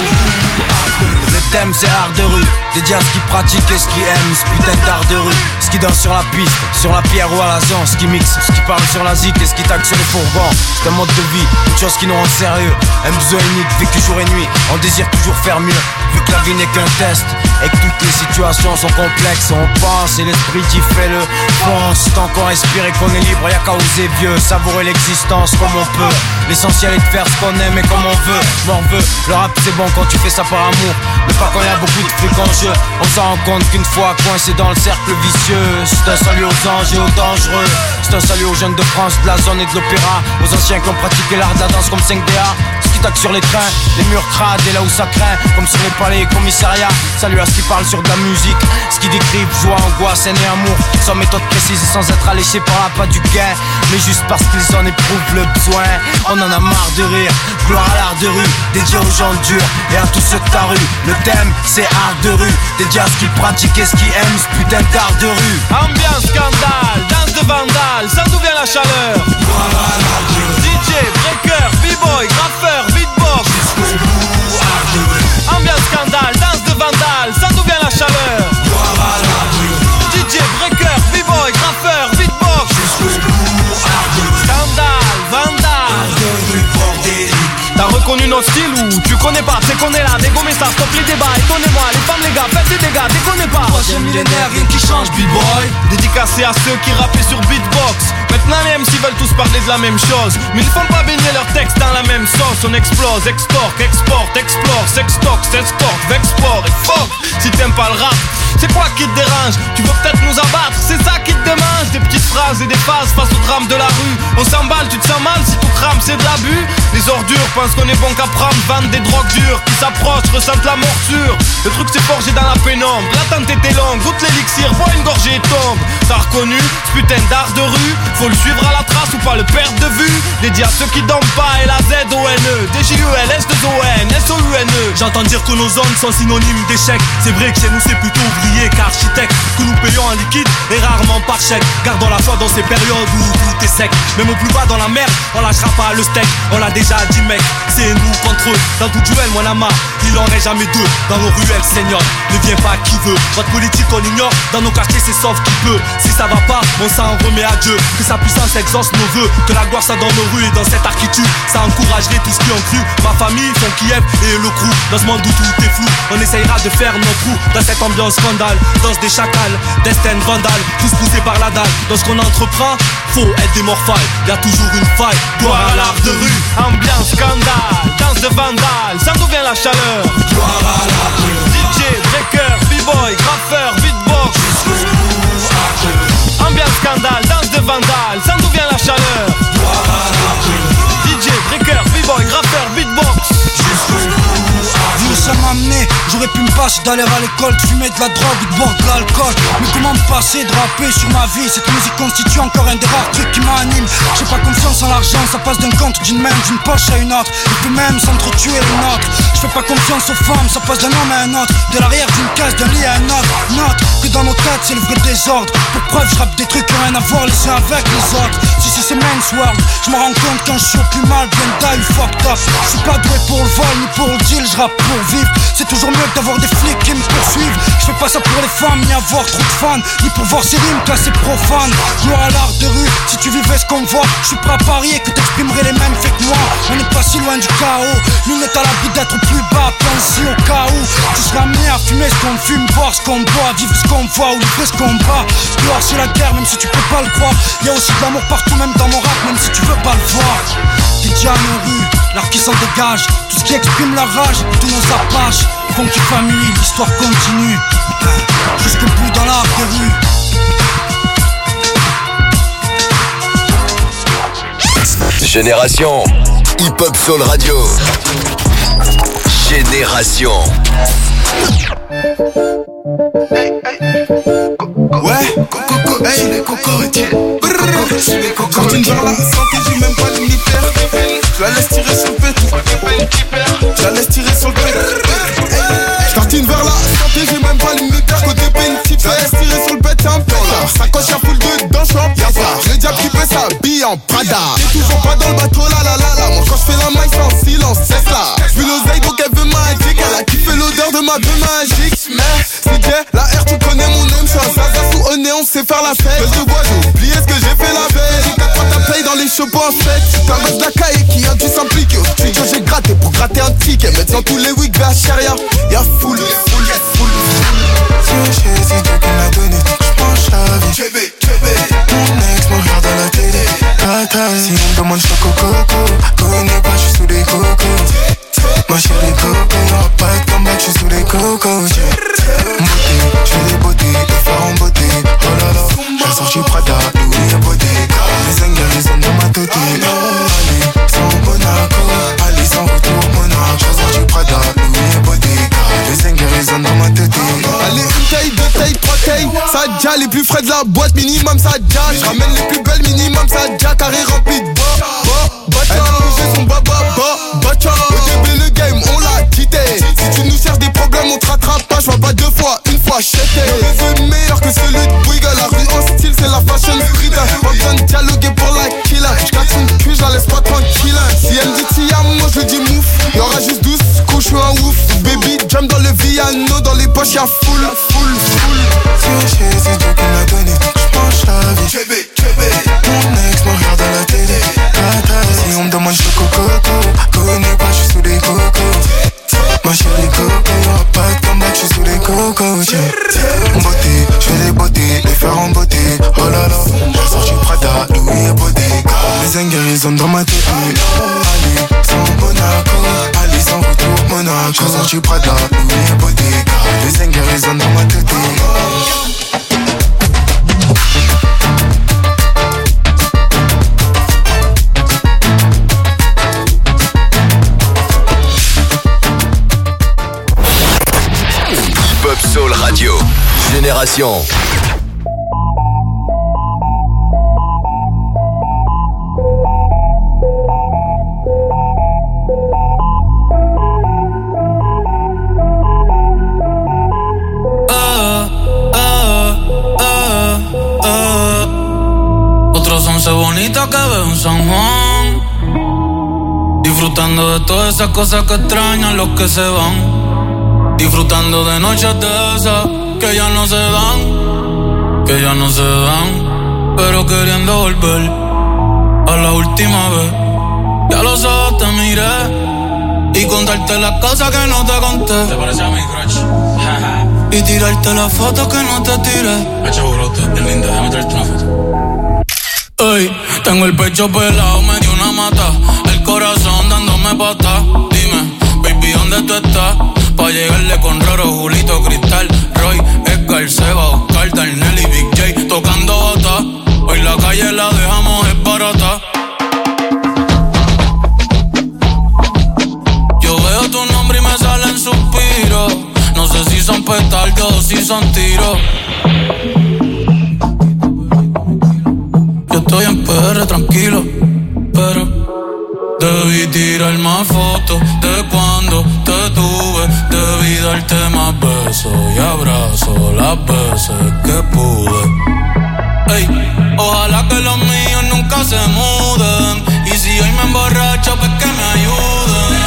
Le thème c'est art de rue, dédié à ce qui pratique et ce qui aime, ce putain d'art de rue. Ce qui danse sur la piste, sur la pierre ou à la zone, ce qui mixe, ce qui parle sur la zik et ce qui tague sur les fourgons. C'est un mode de vie, une chose qui nous rend sérieux. Un besoin unique, vécu jour et nuit, on désire toujours faire mieux. Vu que la vie n'est qu'un test, et que toutes les situations sont complexes, on pense et l'esprit qui fait le pense. Tant qu'on respire et qu'on est libre, y'a qu'à oser vieux, savourer l'existence comme on peut. L'essentiel est de faire ce qu'on aime et comme on veut. M'en veut, le rap c'est bon quand tu fais ça par amour, mais pas quand y'a beaucoup de trucs en jeu. On s'en rend compte qu'une fois coincé dans le cercle vicieux. C'est un salut aux anges et aux dangereux. C'est un salut aux jeunes de France, de la zone et de l'opéra, aux anciens qui ont pratiqué l'art de la danse comme cinq D A. Ce qui taque sur les trains, les murs crades et là où ça craint, comme sur les palais et commissariats. Salut à ce qui parle sur de la musique, ce qui décrivent joie, angoisse, haine et amour, sans méthode précise et sans être alléché par la pas du gain, mais juste parce qu'ils en éprouvent le besoin. On en a marre de rire, gloire à l'art de rue, dédié aux gens durs et à tous ceux de ta rue. Le thème c'est art de rue, dédié à ce qu'ils pratiquent et ce qu'ils aiment, ce putain d'art de rue. Ambiance scandale, danse de vandale, ça d'où vient la chaleur? D J, breaker, b-boy, graffeur, beatbox. Ambiance scandale, danse de vandale, ça d'où vient la chaleur? D J, breaker, b-boy, graffeur, beatbox. Scandale, vandale. T'as reconnu notre style ou tu connais pas? C'est qu'on est là, dégommez ça, stop les débats. Étonnez-moi, les femmes, les gars, faites des dégâts, déconnez pas. Troisième millénaire, rien qui change, b-boy. Dédicacé à ceux qui rappaient sur beatbox. Maintenant les M C veulent tous parler de la même chose, mais ils font pas baigner leurs textes dans la même sauce. On explose, extorque, exporte, explore, sextoque, s'escorte, vexport et fuck. Si t'aimes pas le rap, c'est quoi qui te dérange? Tu veux peut-être nous abattre, c'est ça qui te démange. Des petites phrases et des phases face au drame de la rue. On s'emballe, tu te sens mal si tout crame, c'est de l'abus. Les ordures pensent qu'on est bon qu'à prendre, vendent des drogues dures. Qui s'approchent, ressentent la morsure. Le truc c'est forgé dans la pénombre, l'attente était longue. Goûte l'élixir, bois une gorgée et tombe. T'as reconnu ce putain d'art de rue? Faut le suivre à la trace ou pas le perdre de vue. Dédié à ceux qui dorment pas, L A Z O N E D J U L S deux O N S O U N E. J'entends dire que nos zones sont synonymes d'échec. C'est vrai que chez nous c'est plutôt ouvrier qu'architecte, que nous payons en liquide et rarement par chèque. Gardons la foi dans ces périodes où tout est sec. Même au plus bas dans la merde, on lâchera pas le steak. On l'a déjà dit mec, c'est nous contre eux. Dans tout duel, moi la marre, il en reste jamais deux. Dans nos ruelles, seigneur, ne viens pas qui veut. Votre politique on ignore, dans nos quartiers c'est sauf qui peut. Si ça va pas, on s'en remet à Dieu. Que sa puissance exauce nos vœux, que la gloire soit dans nos rues et dans cette architecture. Ça encouragerait tout ce qui ont cru. Ma famille, son Kiev et le crew. Dans ce monde où tout est flou, on essayera de faire notre trou. Dans cette ambiance scandale, danse des chacals, destin vandale, tous poussés par la dalle. Dans ce qu'on entreprend, faut être des morphales. Y'a toujours une faille, gloire à l'art de rue. Ambiance scandale, danse de vandale, ça d'où vient la chaleur? Gloire à l'art de rue. D J, breaker, b-boy, graffeur, beatbox. Ambiance scandale, danse de vandale, ça d'où vient la chaleur? Gloire à l'art de rue. D J, breaker, b-boy, graffeur, beatbox. Vous ça m'a amené, j'aurais pu me passer d'aller à l'école, de fumer de la drogue ou de boire de l'alcool. Mais comment me passer de rapper sur ma vie? Cette musique constitue encore un des rares trucs qui m'anime. J'ai pas confiance en l'argent, ça passe d'un compte, d'une main, d'une poche à une autre. Et peut même s'entretuer les nôtres. Je fais pas confiance aux femmes, ça passe d'un homme à un autre. De l'arrière d'une case, d'un lit à un autre. Note que dans nos têtes c'est le vrai désordre. Pour preuve je rappe des trucs qui ont rien à voir les uns avec les autres. Si si c'est Men's World, je me rends compte quand je suis au plus mal, bien die, fucked up. Je suis pas doué pour le vol ni pour le deal, je rappe pour vivre. C'est toujours mieux d'avoir des flics qui me poursuivent. Je fais pas ça pour les femmes, ni avoir trop de fans, ni pour voir ces rimes classées profanes. Gloire à l'art de rue, si tu vivais ce qu'on voit, je suis prêt à parier que t'exprimerais les mêmes faits que moi. On n'est pas si loin du chaos, l'une est à l'abri d'être plus bas, pense-y au cas où tu seras amené à fumer ce qu'on fume, boire ce qu'on boit, vivre ce qu'on voit ou livrer ce qu'on bat. Gloire c'est la guerre, même si tu peux pas le croire. Y'a aussi de l'amour partout, même dans mon rap, même si tu veux pas le voir. Dédié à nos rues, l'art qui s'en dégage, tout ce qui exprime la rage, tous nos apaches. Funky Family, l'histoire continue, jusqu'au bout dans l'art de rue. Génération Hip-Hop Soul Radio. Génération. Hey, hey. Ouais, coco, hey, les cocotiers. Sortine vers la santé, j'ai même pas l'unitaire. Je la laisse tirer sur le pet. Je la laisse tirer sur le pet. Sortine vers la santé, j'ai même pas l'unitaire. Côté pénitif, je la laisse tirer sur le pet, c'est un peu là. Ça coche y'a full dedans, j'suis en pièce. J'ai déjà pipé sa bille en Prada. T'es toujours pas dans le bateau, là là là là. Moi quand j'fais la maille, c'est en silence, c'est là. J'veux l'oseille, donc elle veut magique. Elle a kiffé l'odeur de ma bœuf magique. Mais C J, la R, tu connais mon nom. J'suis un zaza sous au néon, c'est faire la fête. Je te vois, j'ai oublié ce que j'ai fait la veille. J'ai quatre fois ta paye dans les chevaux en fête. T'es un gosse de la caille qui a dû s'impliquer. Au studio, j'ai gratté pour gratter un ticket. Maintenant tous les weeks vers Charia. Y'a full, full, full, full. Si c'est Dieu qui l'a donné, j'penche la vie. J B, J B. Mon ex me regarde à la télé. Tata, si on me demande j'fais coco, connais pas, j'suis sous les cocos. Moi chérie coco, y'aura pas de comeback, j'suis sous les cocos. Beauté, j'fais des beautés, des fleurs en beauté. Oh là là, j'ai sorti Prada, Louis et Bottega. Les angles, ils sont dans ma tête. Allez, sans Monaco, allez, sans retour Monaco. J'ai sorti Prada, Louis et Bottega. Les angles, ils sont dans ma tête. Allez, une taille, deux tailles, trois tailles. Ça déjà, les plus frais de la boîte, minimum ça déjà. J'ramène les plus belles, minimum ça déjà. Carré rempli de bas, bas, bas. Elle a bougé son bas, bas, bas, bas. Au début, le game, on l'a quitté. Si tu nous cherches des problèmes, on te rattrape pas. J'vois pas deux fois, une fois, chété. Le meilleur que celui de Bouygues. La rue en style, c'est la fashion street. Pas besoin de dialoguer pour la killer. J'casse une cul, j'la laisse pas tranquille. Si elle me dit Tia, moi je dis mouf. Y'aura juste douze couches, j'suis un ouf. Baby, jump dans le Viano, dans les poches y'a full, full, full. Si c'est Dieu qui l'a donné, j'penche la vie. J B, J B. Mon ex me regarde à la télé. Tata, si on me demande j'fais coco, connais pas, j'suis sous les cocos. Ma chérie coco, y'aura pas de comeback, j'suis sous les cocos. Beauté, j'fais des beautés, les faire en beauté. Oh là là, j'ai sorti Prada, Louis et Bottega. Les angles, ils sont dans ma tête. Allez, sans Monaco, allez, sans retour Monaco. J'ai sorti Prada, Louis et Bottega. Les angles, ils sont dans ma tête. Hip-Hop Soul Radio, Génération. Bonita que veo en San Juan, disfrutando de todas esas cosas que extrañan los que se van, disfrutando de noches de esas que ya no se dan, que ya no se dan, pero queriendo volver a la última vez. Ya los ojos te miré y contarte las cosas que no te conté. ¿Te parece a mi crush? Y tirarte las fotos que no te tiré. Echa brote, es linda, déjame traerte una foto. Ey, tengo el pecho pelado, me dio una mata. El corazón dándome patas. Dime, baby, ¿dónde tú estás? Pa' llegarle con Roro, Julito, Cristal, Roy, Edgar, Seba, Oscar, Darnell y Big J tocando bata. Hoy la calle la dejamos es barata. Yo veo tu nombre y me salen suspiros. No sé si son petardos o si son tiros. Estoy en P R tranquilo, pero debí tirar más fotos de cuando te tuve. Debí darte más besos y abrazos las veces que pude. Ey, ojalá que los míos nunca se muden. Y si hoy me emborracho, pues que me ayuden.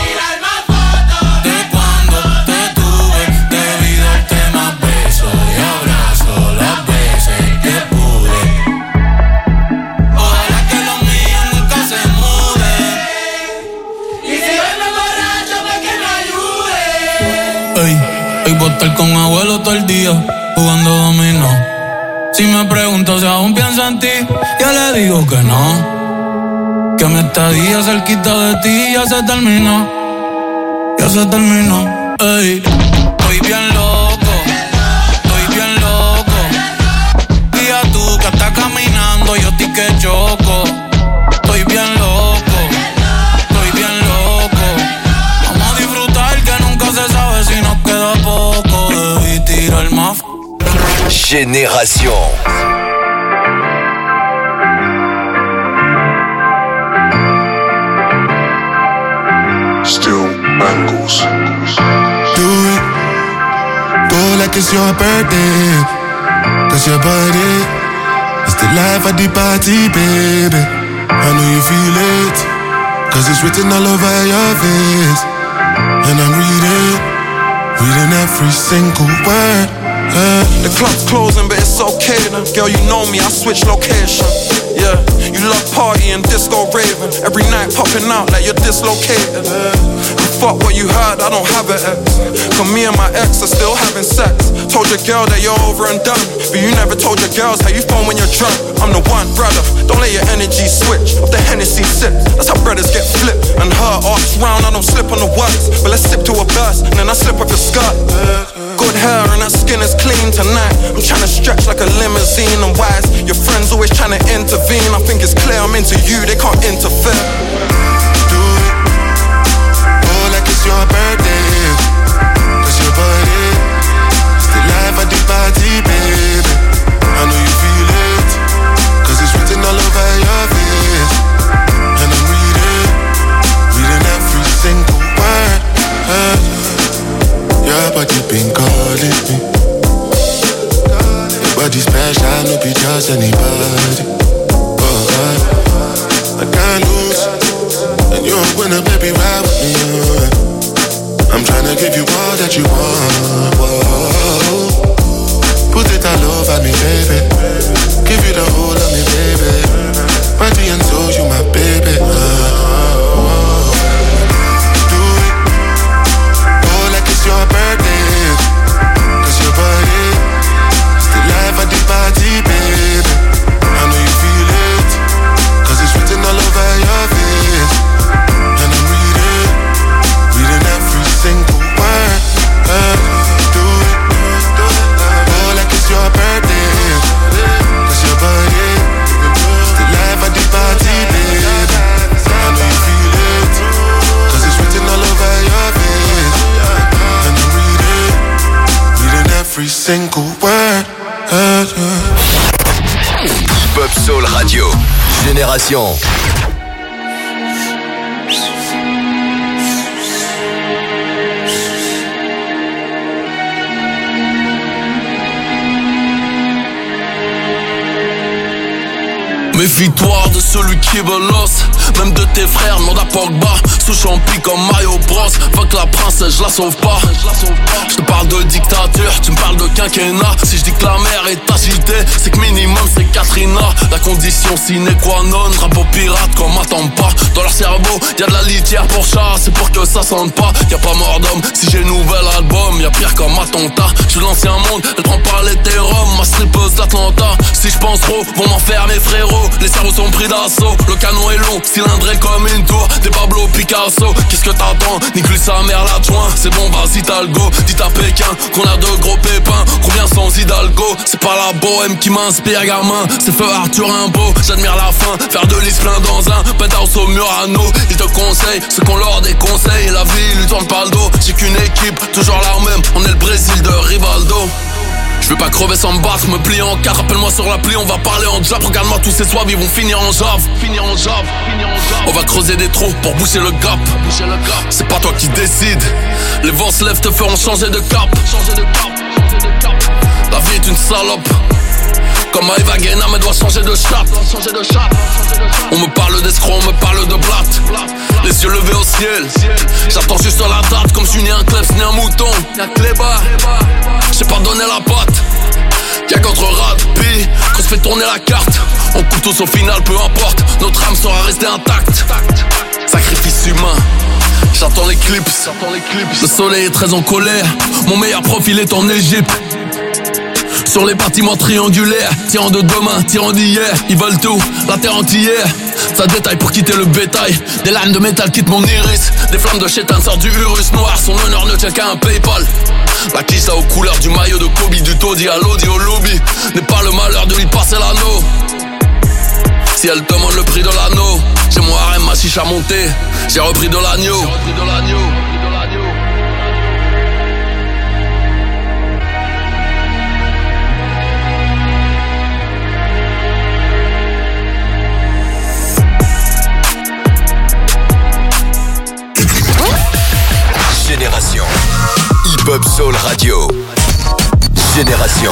Voy a estar con abuelo todo el día jugando dominó. Si me pregunto si aún pienso en ti, yo le digo que no. Que mi estadía cerquita de ti ya se terminó. Ya se terminó. Ey, estoy bien loco. Estoy bien loco. Día tú que estás caminando, yo estoy que choco. Estoy bien loco. Estoy bien loco. Vamos a disfrutar que nunca se sabe si nos queda poco. Debí tirar más. Génération. Still bangles. Do it. Go like it's your birthday. Cause your body is the life of the party, baby. I know you feel it. Cause it's written all over your face. And I'm reading, reading every single word. Uh, the club's closing, but it's okay now. Girl, you know me, I switch location. Yeah, you love partying, disco raving. Every night popping out like you're dislocated. Uh, fuck what you heard, I don't have an ex. Cause me and my ex are still having sex. Told your girl that you're over and done, but you never told your girls how you phone when you're drunk. I'm the one, brother, don't let your energy switch. Off the Hennessy sip, that's how brothers get flipped. And her arms round, I don't slip on the words. But let's sip to a burst, and then I slip off your skirt. Good hair and that skin is clean tonight. I'm trying to stretch like a limousine and wise. Your friends always trying to intervene. I think it's clear I'm into you, they can't interfere. Do it. Go like it's your birthday. Cause your body is the life of the party, baby. I know you feel it. Cause it's written all over your face. And I'm reading, reading every single word. uh, Your body been calling me. Your body special, no be just anybody. Oh God, I can't lose. And you're a winner, baby, ride with me. uh. I'm tryna give you all that you want. Whoa. Put it all over me, baby. Give you the whole of me, baby. Body and soul, you my baby. uh. Do it. Go like it's your birthday. Cause your body is the life of the party, baby. I know you feel it. Cause it's written all over your face. And I'm reading, reading every single word. uh, Do it. Go like it's your birthday. Cause your body is the life of the party, baby. I know you feel it. Cause it's written all over your face. And I'm reading, reading every single word. uh, uh. Pop Soul Radio. Génération. Méfie-toi de celui qui veut l'os. Même de tes frères, demande à Pogba. Sous champi comme Mario Bros. Fuck la princesse, je la sauve pas. Je te parle de dictature, tu me parles de quinquennat. Si je dis que la mer est agitée, c'est que minimum c'est Katrina. La condition sine qua non, drapeau pirate qu'on m'attend pas. Dans leur cerveau, y'a de la litière pour chat. C'est pour que ça sente pas, y'a pas mort d'homme. Si j'ai le nouvel album, y'a pire comme attentat. Je suis l'ancien monde, elle prend par l'hétérum. Ma strippeuse d'Atlanta. Si je pense trop, vont m'en faire mes frérots. Les cerveaux sont pris d'assaut, le canon est long, cylindré comme une tour. Des Pablo Picasso, qu'est-ce que t'attends? Nique-lui sa mère l'adjoint, c'est bon vas-y t'as le go. Dites à Pékin qu'on a de gros pépins. Combien sans Hidalgo? C'est pas la bohème qui m'inspire gamin. C'est feu Arthur Rimbaud, j'admire la fin. Faire de l'is plein dans un penthouse au Murano. Ils te conseillent ce qu'on leur déconseille. La vie lui tourne pas le dos, j'ai qu'une équipe, toujours la même. On est le Brésil de Rivaldo. Je veux pas crever sans me battre, me plier en quatre. Rappelle-moi sur l'appli, on va parler en jab. Regarde-moi tous ces soives, ils vont finir en jave. Finir en jave, finir en jave. On va creuser des trous pour boucher le gap. C'est pas toi qui décide. Les vents se lèvent, te feront changer de cap. Changer de cap, changer de cap. La vie est une salope. Comme Eva Guéna, mais doit changer de chatte. On me parle d'escroc, on me parle de blatte. Les yeux levés au ciel. J'attends juste la date, comme je suis ni un kleps ni un mouton. Y'a que les bas, j'ai pas donné la patte. Y'a qu'entre Radpi qu'on se fait tourner la carte. On coupe tous au final, peu importe. Notre âme sera restée intacte. Sacrifice humain. J'attends l'éclipse. Le soleil est très en colère. Mon meilleur profil est en Égypte. Sur les bâtiments triangulaires, tirant de demain, tirant d'hier. Ils veulent tout, la terre entière. Ça détaille pour quitter le bétail. Des lames de métal quittent mon iris. Des flammes de chétan sortent du Urus noir. Son honneur ne tient qu'à un Paypal. La cliché aux couleurs du maillot de Kobe. Du taudis à l'audi au lobby. N'est pas le malheur de lui passer l'anneau. Si elle demande le prix de l'anneau, j'ai mon harem, ma chicha montée. J'ai repris de l'agneau. Radio. Génération.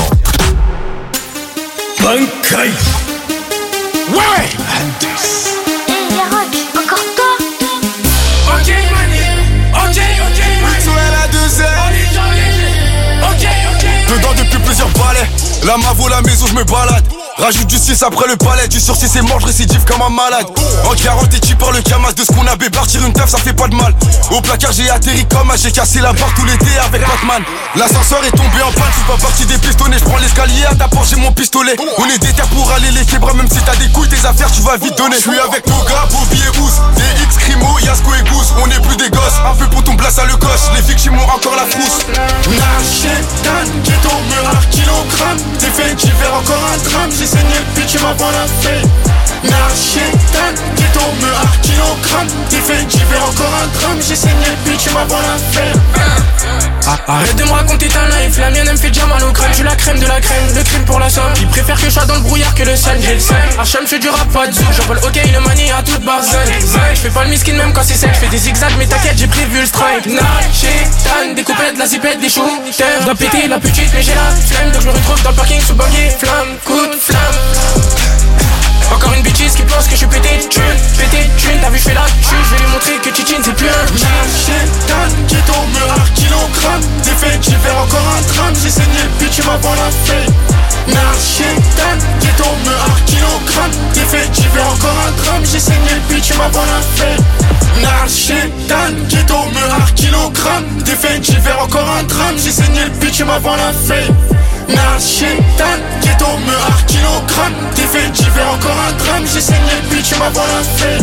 Bankai. Ouais. Hey, Yarock, encore toi? Ok, mani. Ok, ok, mani. Où est la deuxième? Ok, ok. Dedans depuis plusieurs balais. La mavo, la maison, je me balade. Rajoute du six après le palais, du sursis c'est mort, je récidive comme un malade. En quarante et tu par le camas de ce qu'on avait, partir une teuf ça fait pas de mal. Au placard j'ai atterri comme j'ai cassé la barre tout l'été avec Batman. L'ascenseur est tombé en panne, je suis pas parti des pistonnets, je prends l'escalier à ta porte j'ai mon pistolet. On est déter pour aller les québras, même si t'as des couilles, tes affaires tu vas vite donner. Je suis avec mon gars, Bobby et Ous, D X, Crimo, Yasko et Goose. On est plus des gosses, un peu pour ton place à le coche, les victimes ont encore la frousse. Naché, Dan, ghetto, mur, kilogramme. T'es fait d'hiver, encore un drame. J'ai saigné le pitch, tu m'as pas la fait. Naché, Dan, ghetto, mur, kilogramme. T'es fait d'hiver, encore un drame. J'ai saigné le pitch, tu m'as pas la fait. Arrête de me raconter ta life, la mienne elle me fait déjà mal au crâne. Je suis la crème de la crème, le crime pour la somme. Ils préfèrent que je sois dans le brouillard que le sun, j'ai le seum. Hacham fait du rap, pas de zou, j'envole ok, le manie à toute barzaine. Je fais pas le miskin même quand c'est sec, je fais des zigzags mais t'inquiète j'ai prévu le strike. Naché, tan, des coupettes, de la zipette, des choux. Je dois péter la petite mais j'ai la flemme. Donc je me retrouve dans le parking sous buggy, flamme, coup de flamme. Encore une bitches qui pense que je suis pété de thune, pété de thune, t'as vu je fais la chute, je vais lui montrer que Titine c'est plus un Naché, Dan, ghetto, mur, kilogramme. T'es fait d'hiver, encore un drame. J'ai saigné le pitch, tu m'as pas la fait. Naché, Dan, ghetto, mur, kilogramme. T'es fait d'hiver, encore un drame. J'ai saigné le pitch, tu m'as pas la fait. Naché, Dan, ghetto, mur, kilogramme. T'es fait d'hiver, encore un drame. J'ai saigné le pitch, tu m'as pas la fait. Naché, Dan, ghetto, mur, kilogramme. T'es fait d'hiver, encore un drame. J'ai saigné le pitch, tu m'as pas la fait.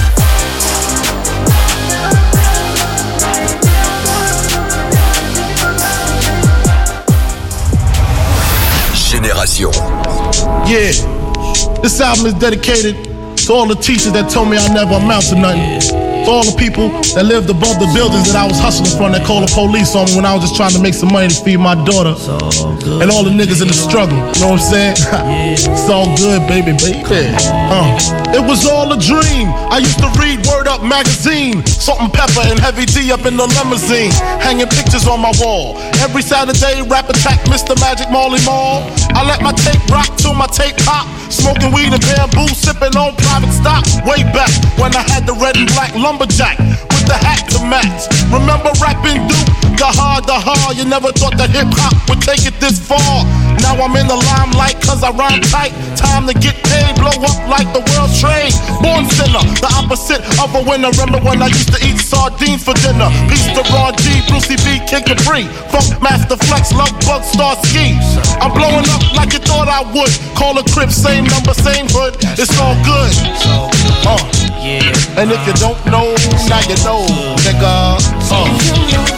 Génération. Yeah, this album is dedicated to all the teachers that told me I never amount to nothing. To all the people that lived above the buildings that I was hustling from that called the police on me when I was just trying to make some money to feed my daughter. And all the niggas in the struggle, you know what I'm saying? It's all good, baby, baby. Uh. It was all a dream. I used to read Word Up magazine, Salt-N-Pepa and Heavy D up in the limousine, hanging pictures on my wall. Every Saturday, Rap Attack, Mister Magic Marley Marl. I let my tape rock till my tape pop. Smoking weed and bamboo, sipping on private stock. Way back when I had the red and black lumberjack with the hat to match. Remember rapping Duke? The hard, the hard. You never thought that hip hop would take it this far. Now I'm in the limelight cause I rhyme tight. Time to get paid, blow up like the world's trade. Born sinner, the opposite of a winner. Remember when I used to eat sardines for dinner? Peace to Ron G, Brucey B, Kid Capri, Funk Master Flex, Love Bug, Star Ski. I'm blowing up like you thought I would. Call a crib, same number, same hood. It's all good. Uh. And if you don't know, now you know, nigga. Uh.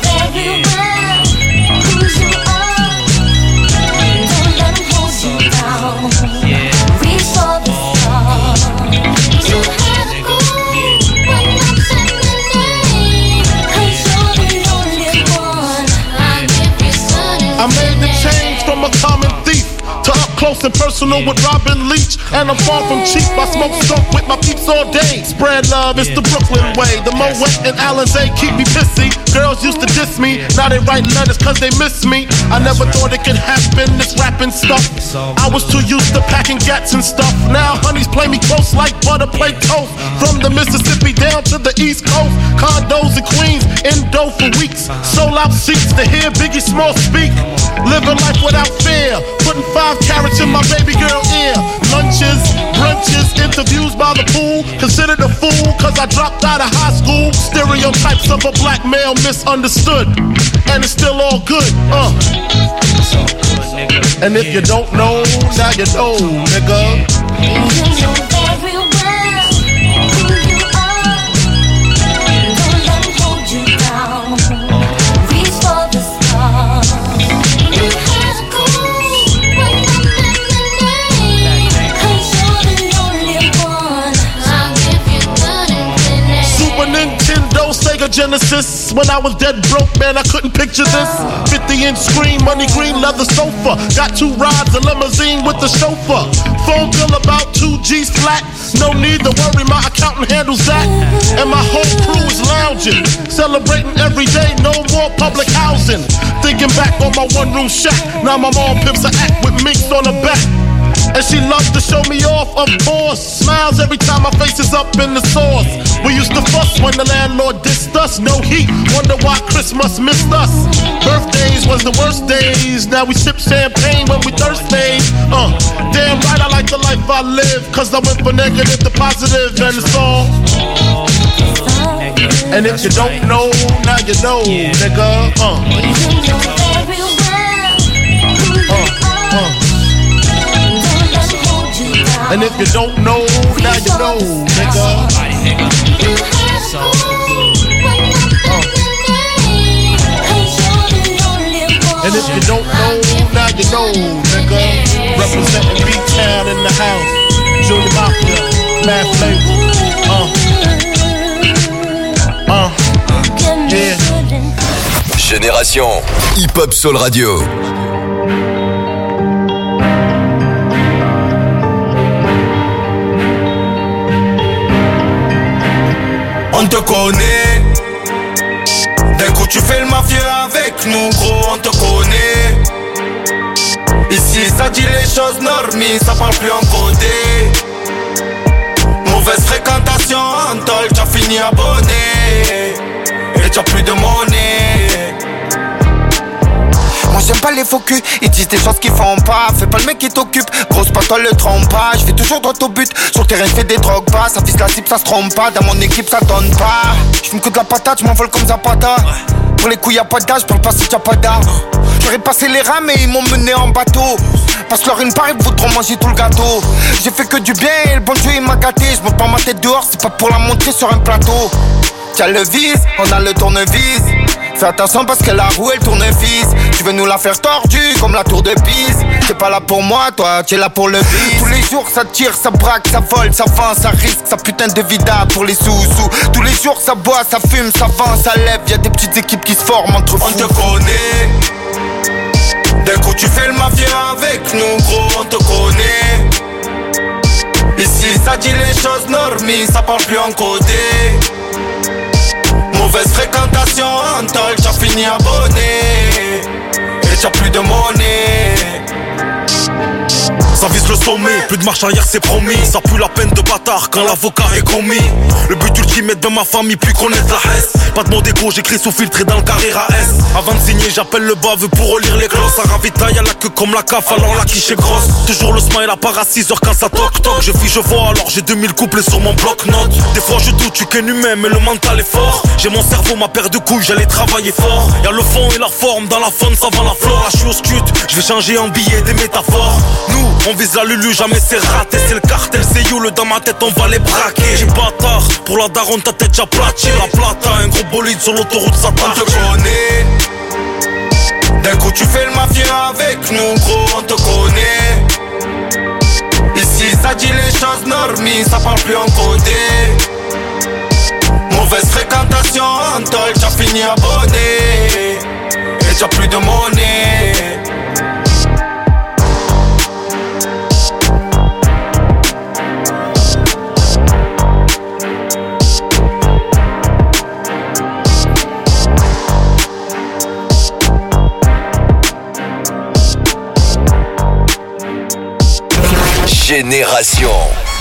I made the change from a common thief to up close and personal with Robin Leach. And I'm far from cheap, I smoke skunk with my peeps all day. Spread love, it's the Brooklyn way. The Moet and Alizé keep me pissy. Girls used to diss me, now they write letters cause they miss me. I never thought it could happen, this rapping stuff. I was too used to packing gats and stuff. Now honeys play me close like butter play toast. From the Mississippi down to the East Coast. Condos in Queens, in dough for weeks. Sold out seats to hear Biggie Small speak. Living life without fear, putting five carats in my baby girl ear. Lunches, brunches, interviews by the pool. Considered a fool cause I dropped out of high school. Stereotypes of a black male misunderstood. And it's still all good, uh. And if you don't know, now you know, nigga. Genesis. When I was dead broke, man, I couldn't picture this. fifty inch screen, money green, leather sofa. Got two rides, a limousine with the chauffeur. Phone bill about two G's flat. No need to worry, my accountant handles that. And my whole crew is lying. lounging, celebrating every day, no more public housing. Thinking back on my one room shack, now my mom pimps a act with minks on her back. And she loves to show me off, of course. Smiles every time my face is up in the sauce. We used to fuss when the landlord dissed us. No heat, wonder why Christmas missed us. Birthdays was the worst days. Now we sip champagne when we thirsty. Uh, damn right I like the life I live. Cause I went from negative to positive and it's all. And if you don't know, now you know, nigga. Uh. Uh, uh. And if you don't know, now you know, nigga. Uh. And if you don't know, now you know, nigga. Representing B-Town in the house. Junior Mafia, Mad Flavor. Uh. Uh. Yeah. Génération Hip Hop Soul Radio. On te connaît. D'un coup tu fais le mafieux avec nous, gros, on te connaît. Ici ça dit les choses normies, ça parle plus en codé. Mauvaise fréquentation en tol, t'as fini abonné. Et t'as plus de monnaie. Moi j'aime pas les faux culs, ils disent des choses qu'ils font pas. Fais pas le mec qui t'occupe, grosse pas toi le trompe pas. Je vais toujours droit au but, sur le terrain je fais des drogues bas. Ça vise la cible, ça se trompe pas, dans mon équipe ça donne pas. Je me que de la patate, je m'envole comme Zapata. Pour les couilles y'a pas d'âge, pour le passé y'a pas d'art. J'aurais passé les rames et ils m'ont mené en bateau. Parce leur une part, ils voudront manger tout le gâteau. J'ai fait que du bien et le bon Dieu il m'a gâté. Je monte pas ma tête dehors, c'est pas pour la montrer sur un plateau. Tiens le vis, on a le tournevis. Fais attention parce que la roue elle tourne fils. Tu veux nous la faire tordue comme la tour de Pise. T'es pas là pour moi, toi, t'es là pour le bis. Tous les jours ça tire, ça braque, ça vole, ça vend, ça risque, ça putain de vida pour les sous-sous. Tous les jours ça boit, ça fume, ça vend, ça lève. Y'a des petites équipes qui se forment entre fous. On te connaît. D'un coup tu fais le mafieux avec nous, gros, on te connaît. Ici ça dit les choses normies, ça parle plus en codé. Mauvaise fréquentation en tol, t'as fini abonné. Et t'as plus de monnaie. Ça vise le sommet, plus de marche arrière c'est promis. Ça pue la peine de bâtard quand l'avocat est commis. Le but ultime est de ma famille, plus connaître la Hesse. Pas de mot d'égo, j'écris sous filtré dans le carré A S. Avant de signer, j'appelle le baveux pour relire les glosses. Ça ravitaille à la queue comme la caf, alors la quiche est grosse. Toujours le smile à part à six heures quand ça toc toc. Je vis, je vois, alors j'ai deux mille couplets sur mon bloc-notes. Des fois je doute, tu qu'un humain, mais le mental est fort. J'ai mon cerveau, ma paire de couilles, j'allais travailler fort. Y'a le fond et la forme, dans la faune, ça va la flore. Là je suis au scud, je vais changer en billets des métaphores. Nous, on vise la lulu, jamais c'est raté. C'est le cartel, c'est you, le dans ma tête, on va les braquer. J'ai bâtard, pour la daronne, ta tête déjà platée. La plata, un gros bolide sur l'autoroute, ça on te connaît. D'un coup tu fais le mafieux avec nous, gros, on te connaît. Ici ça dit les choses normies, ça parle plus en codé. Mauvaise fréquentation en tol, t'as fini abonné. Et t'as plus de monnaie. Génération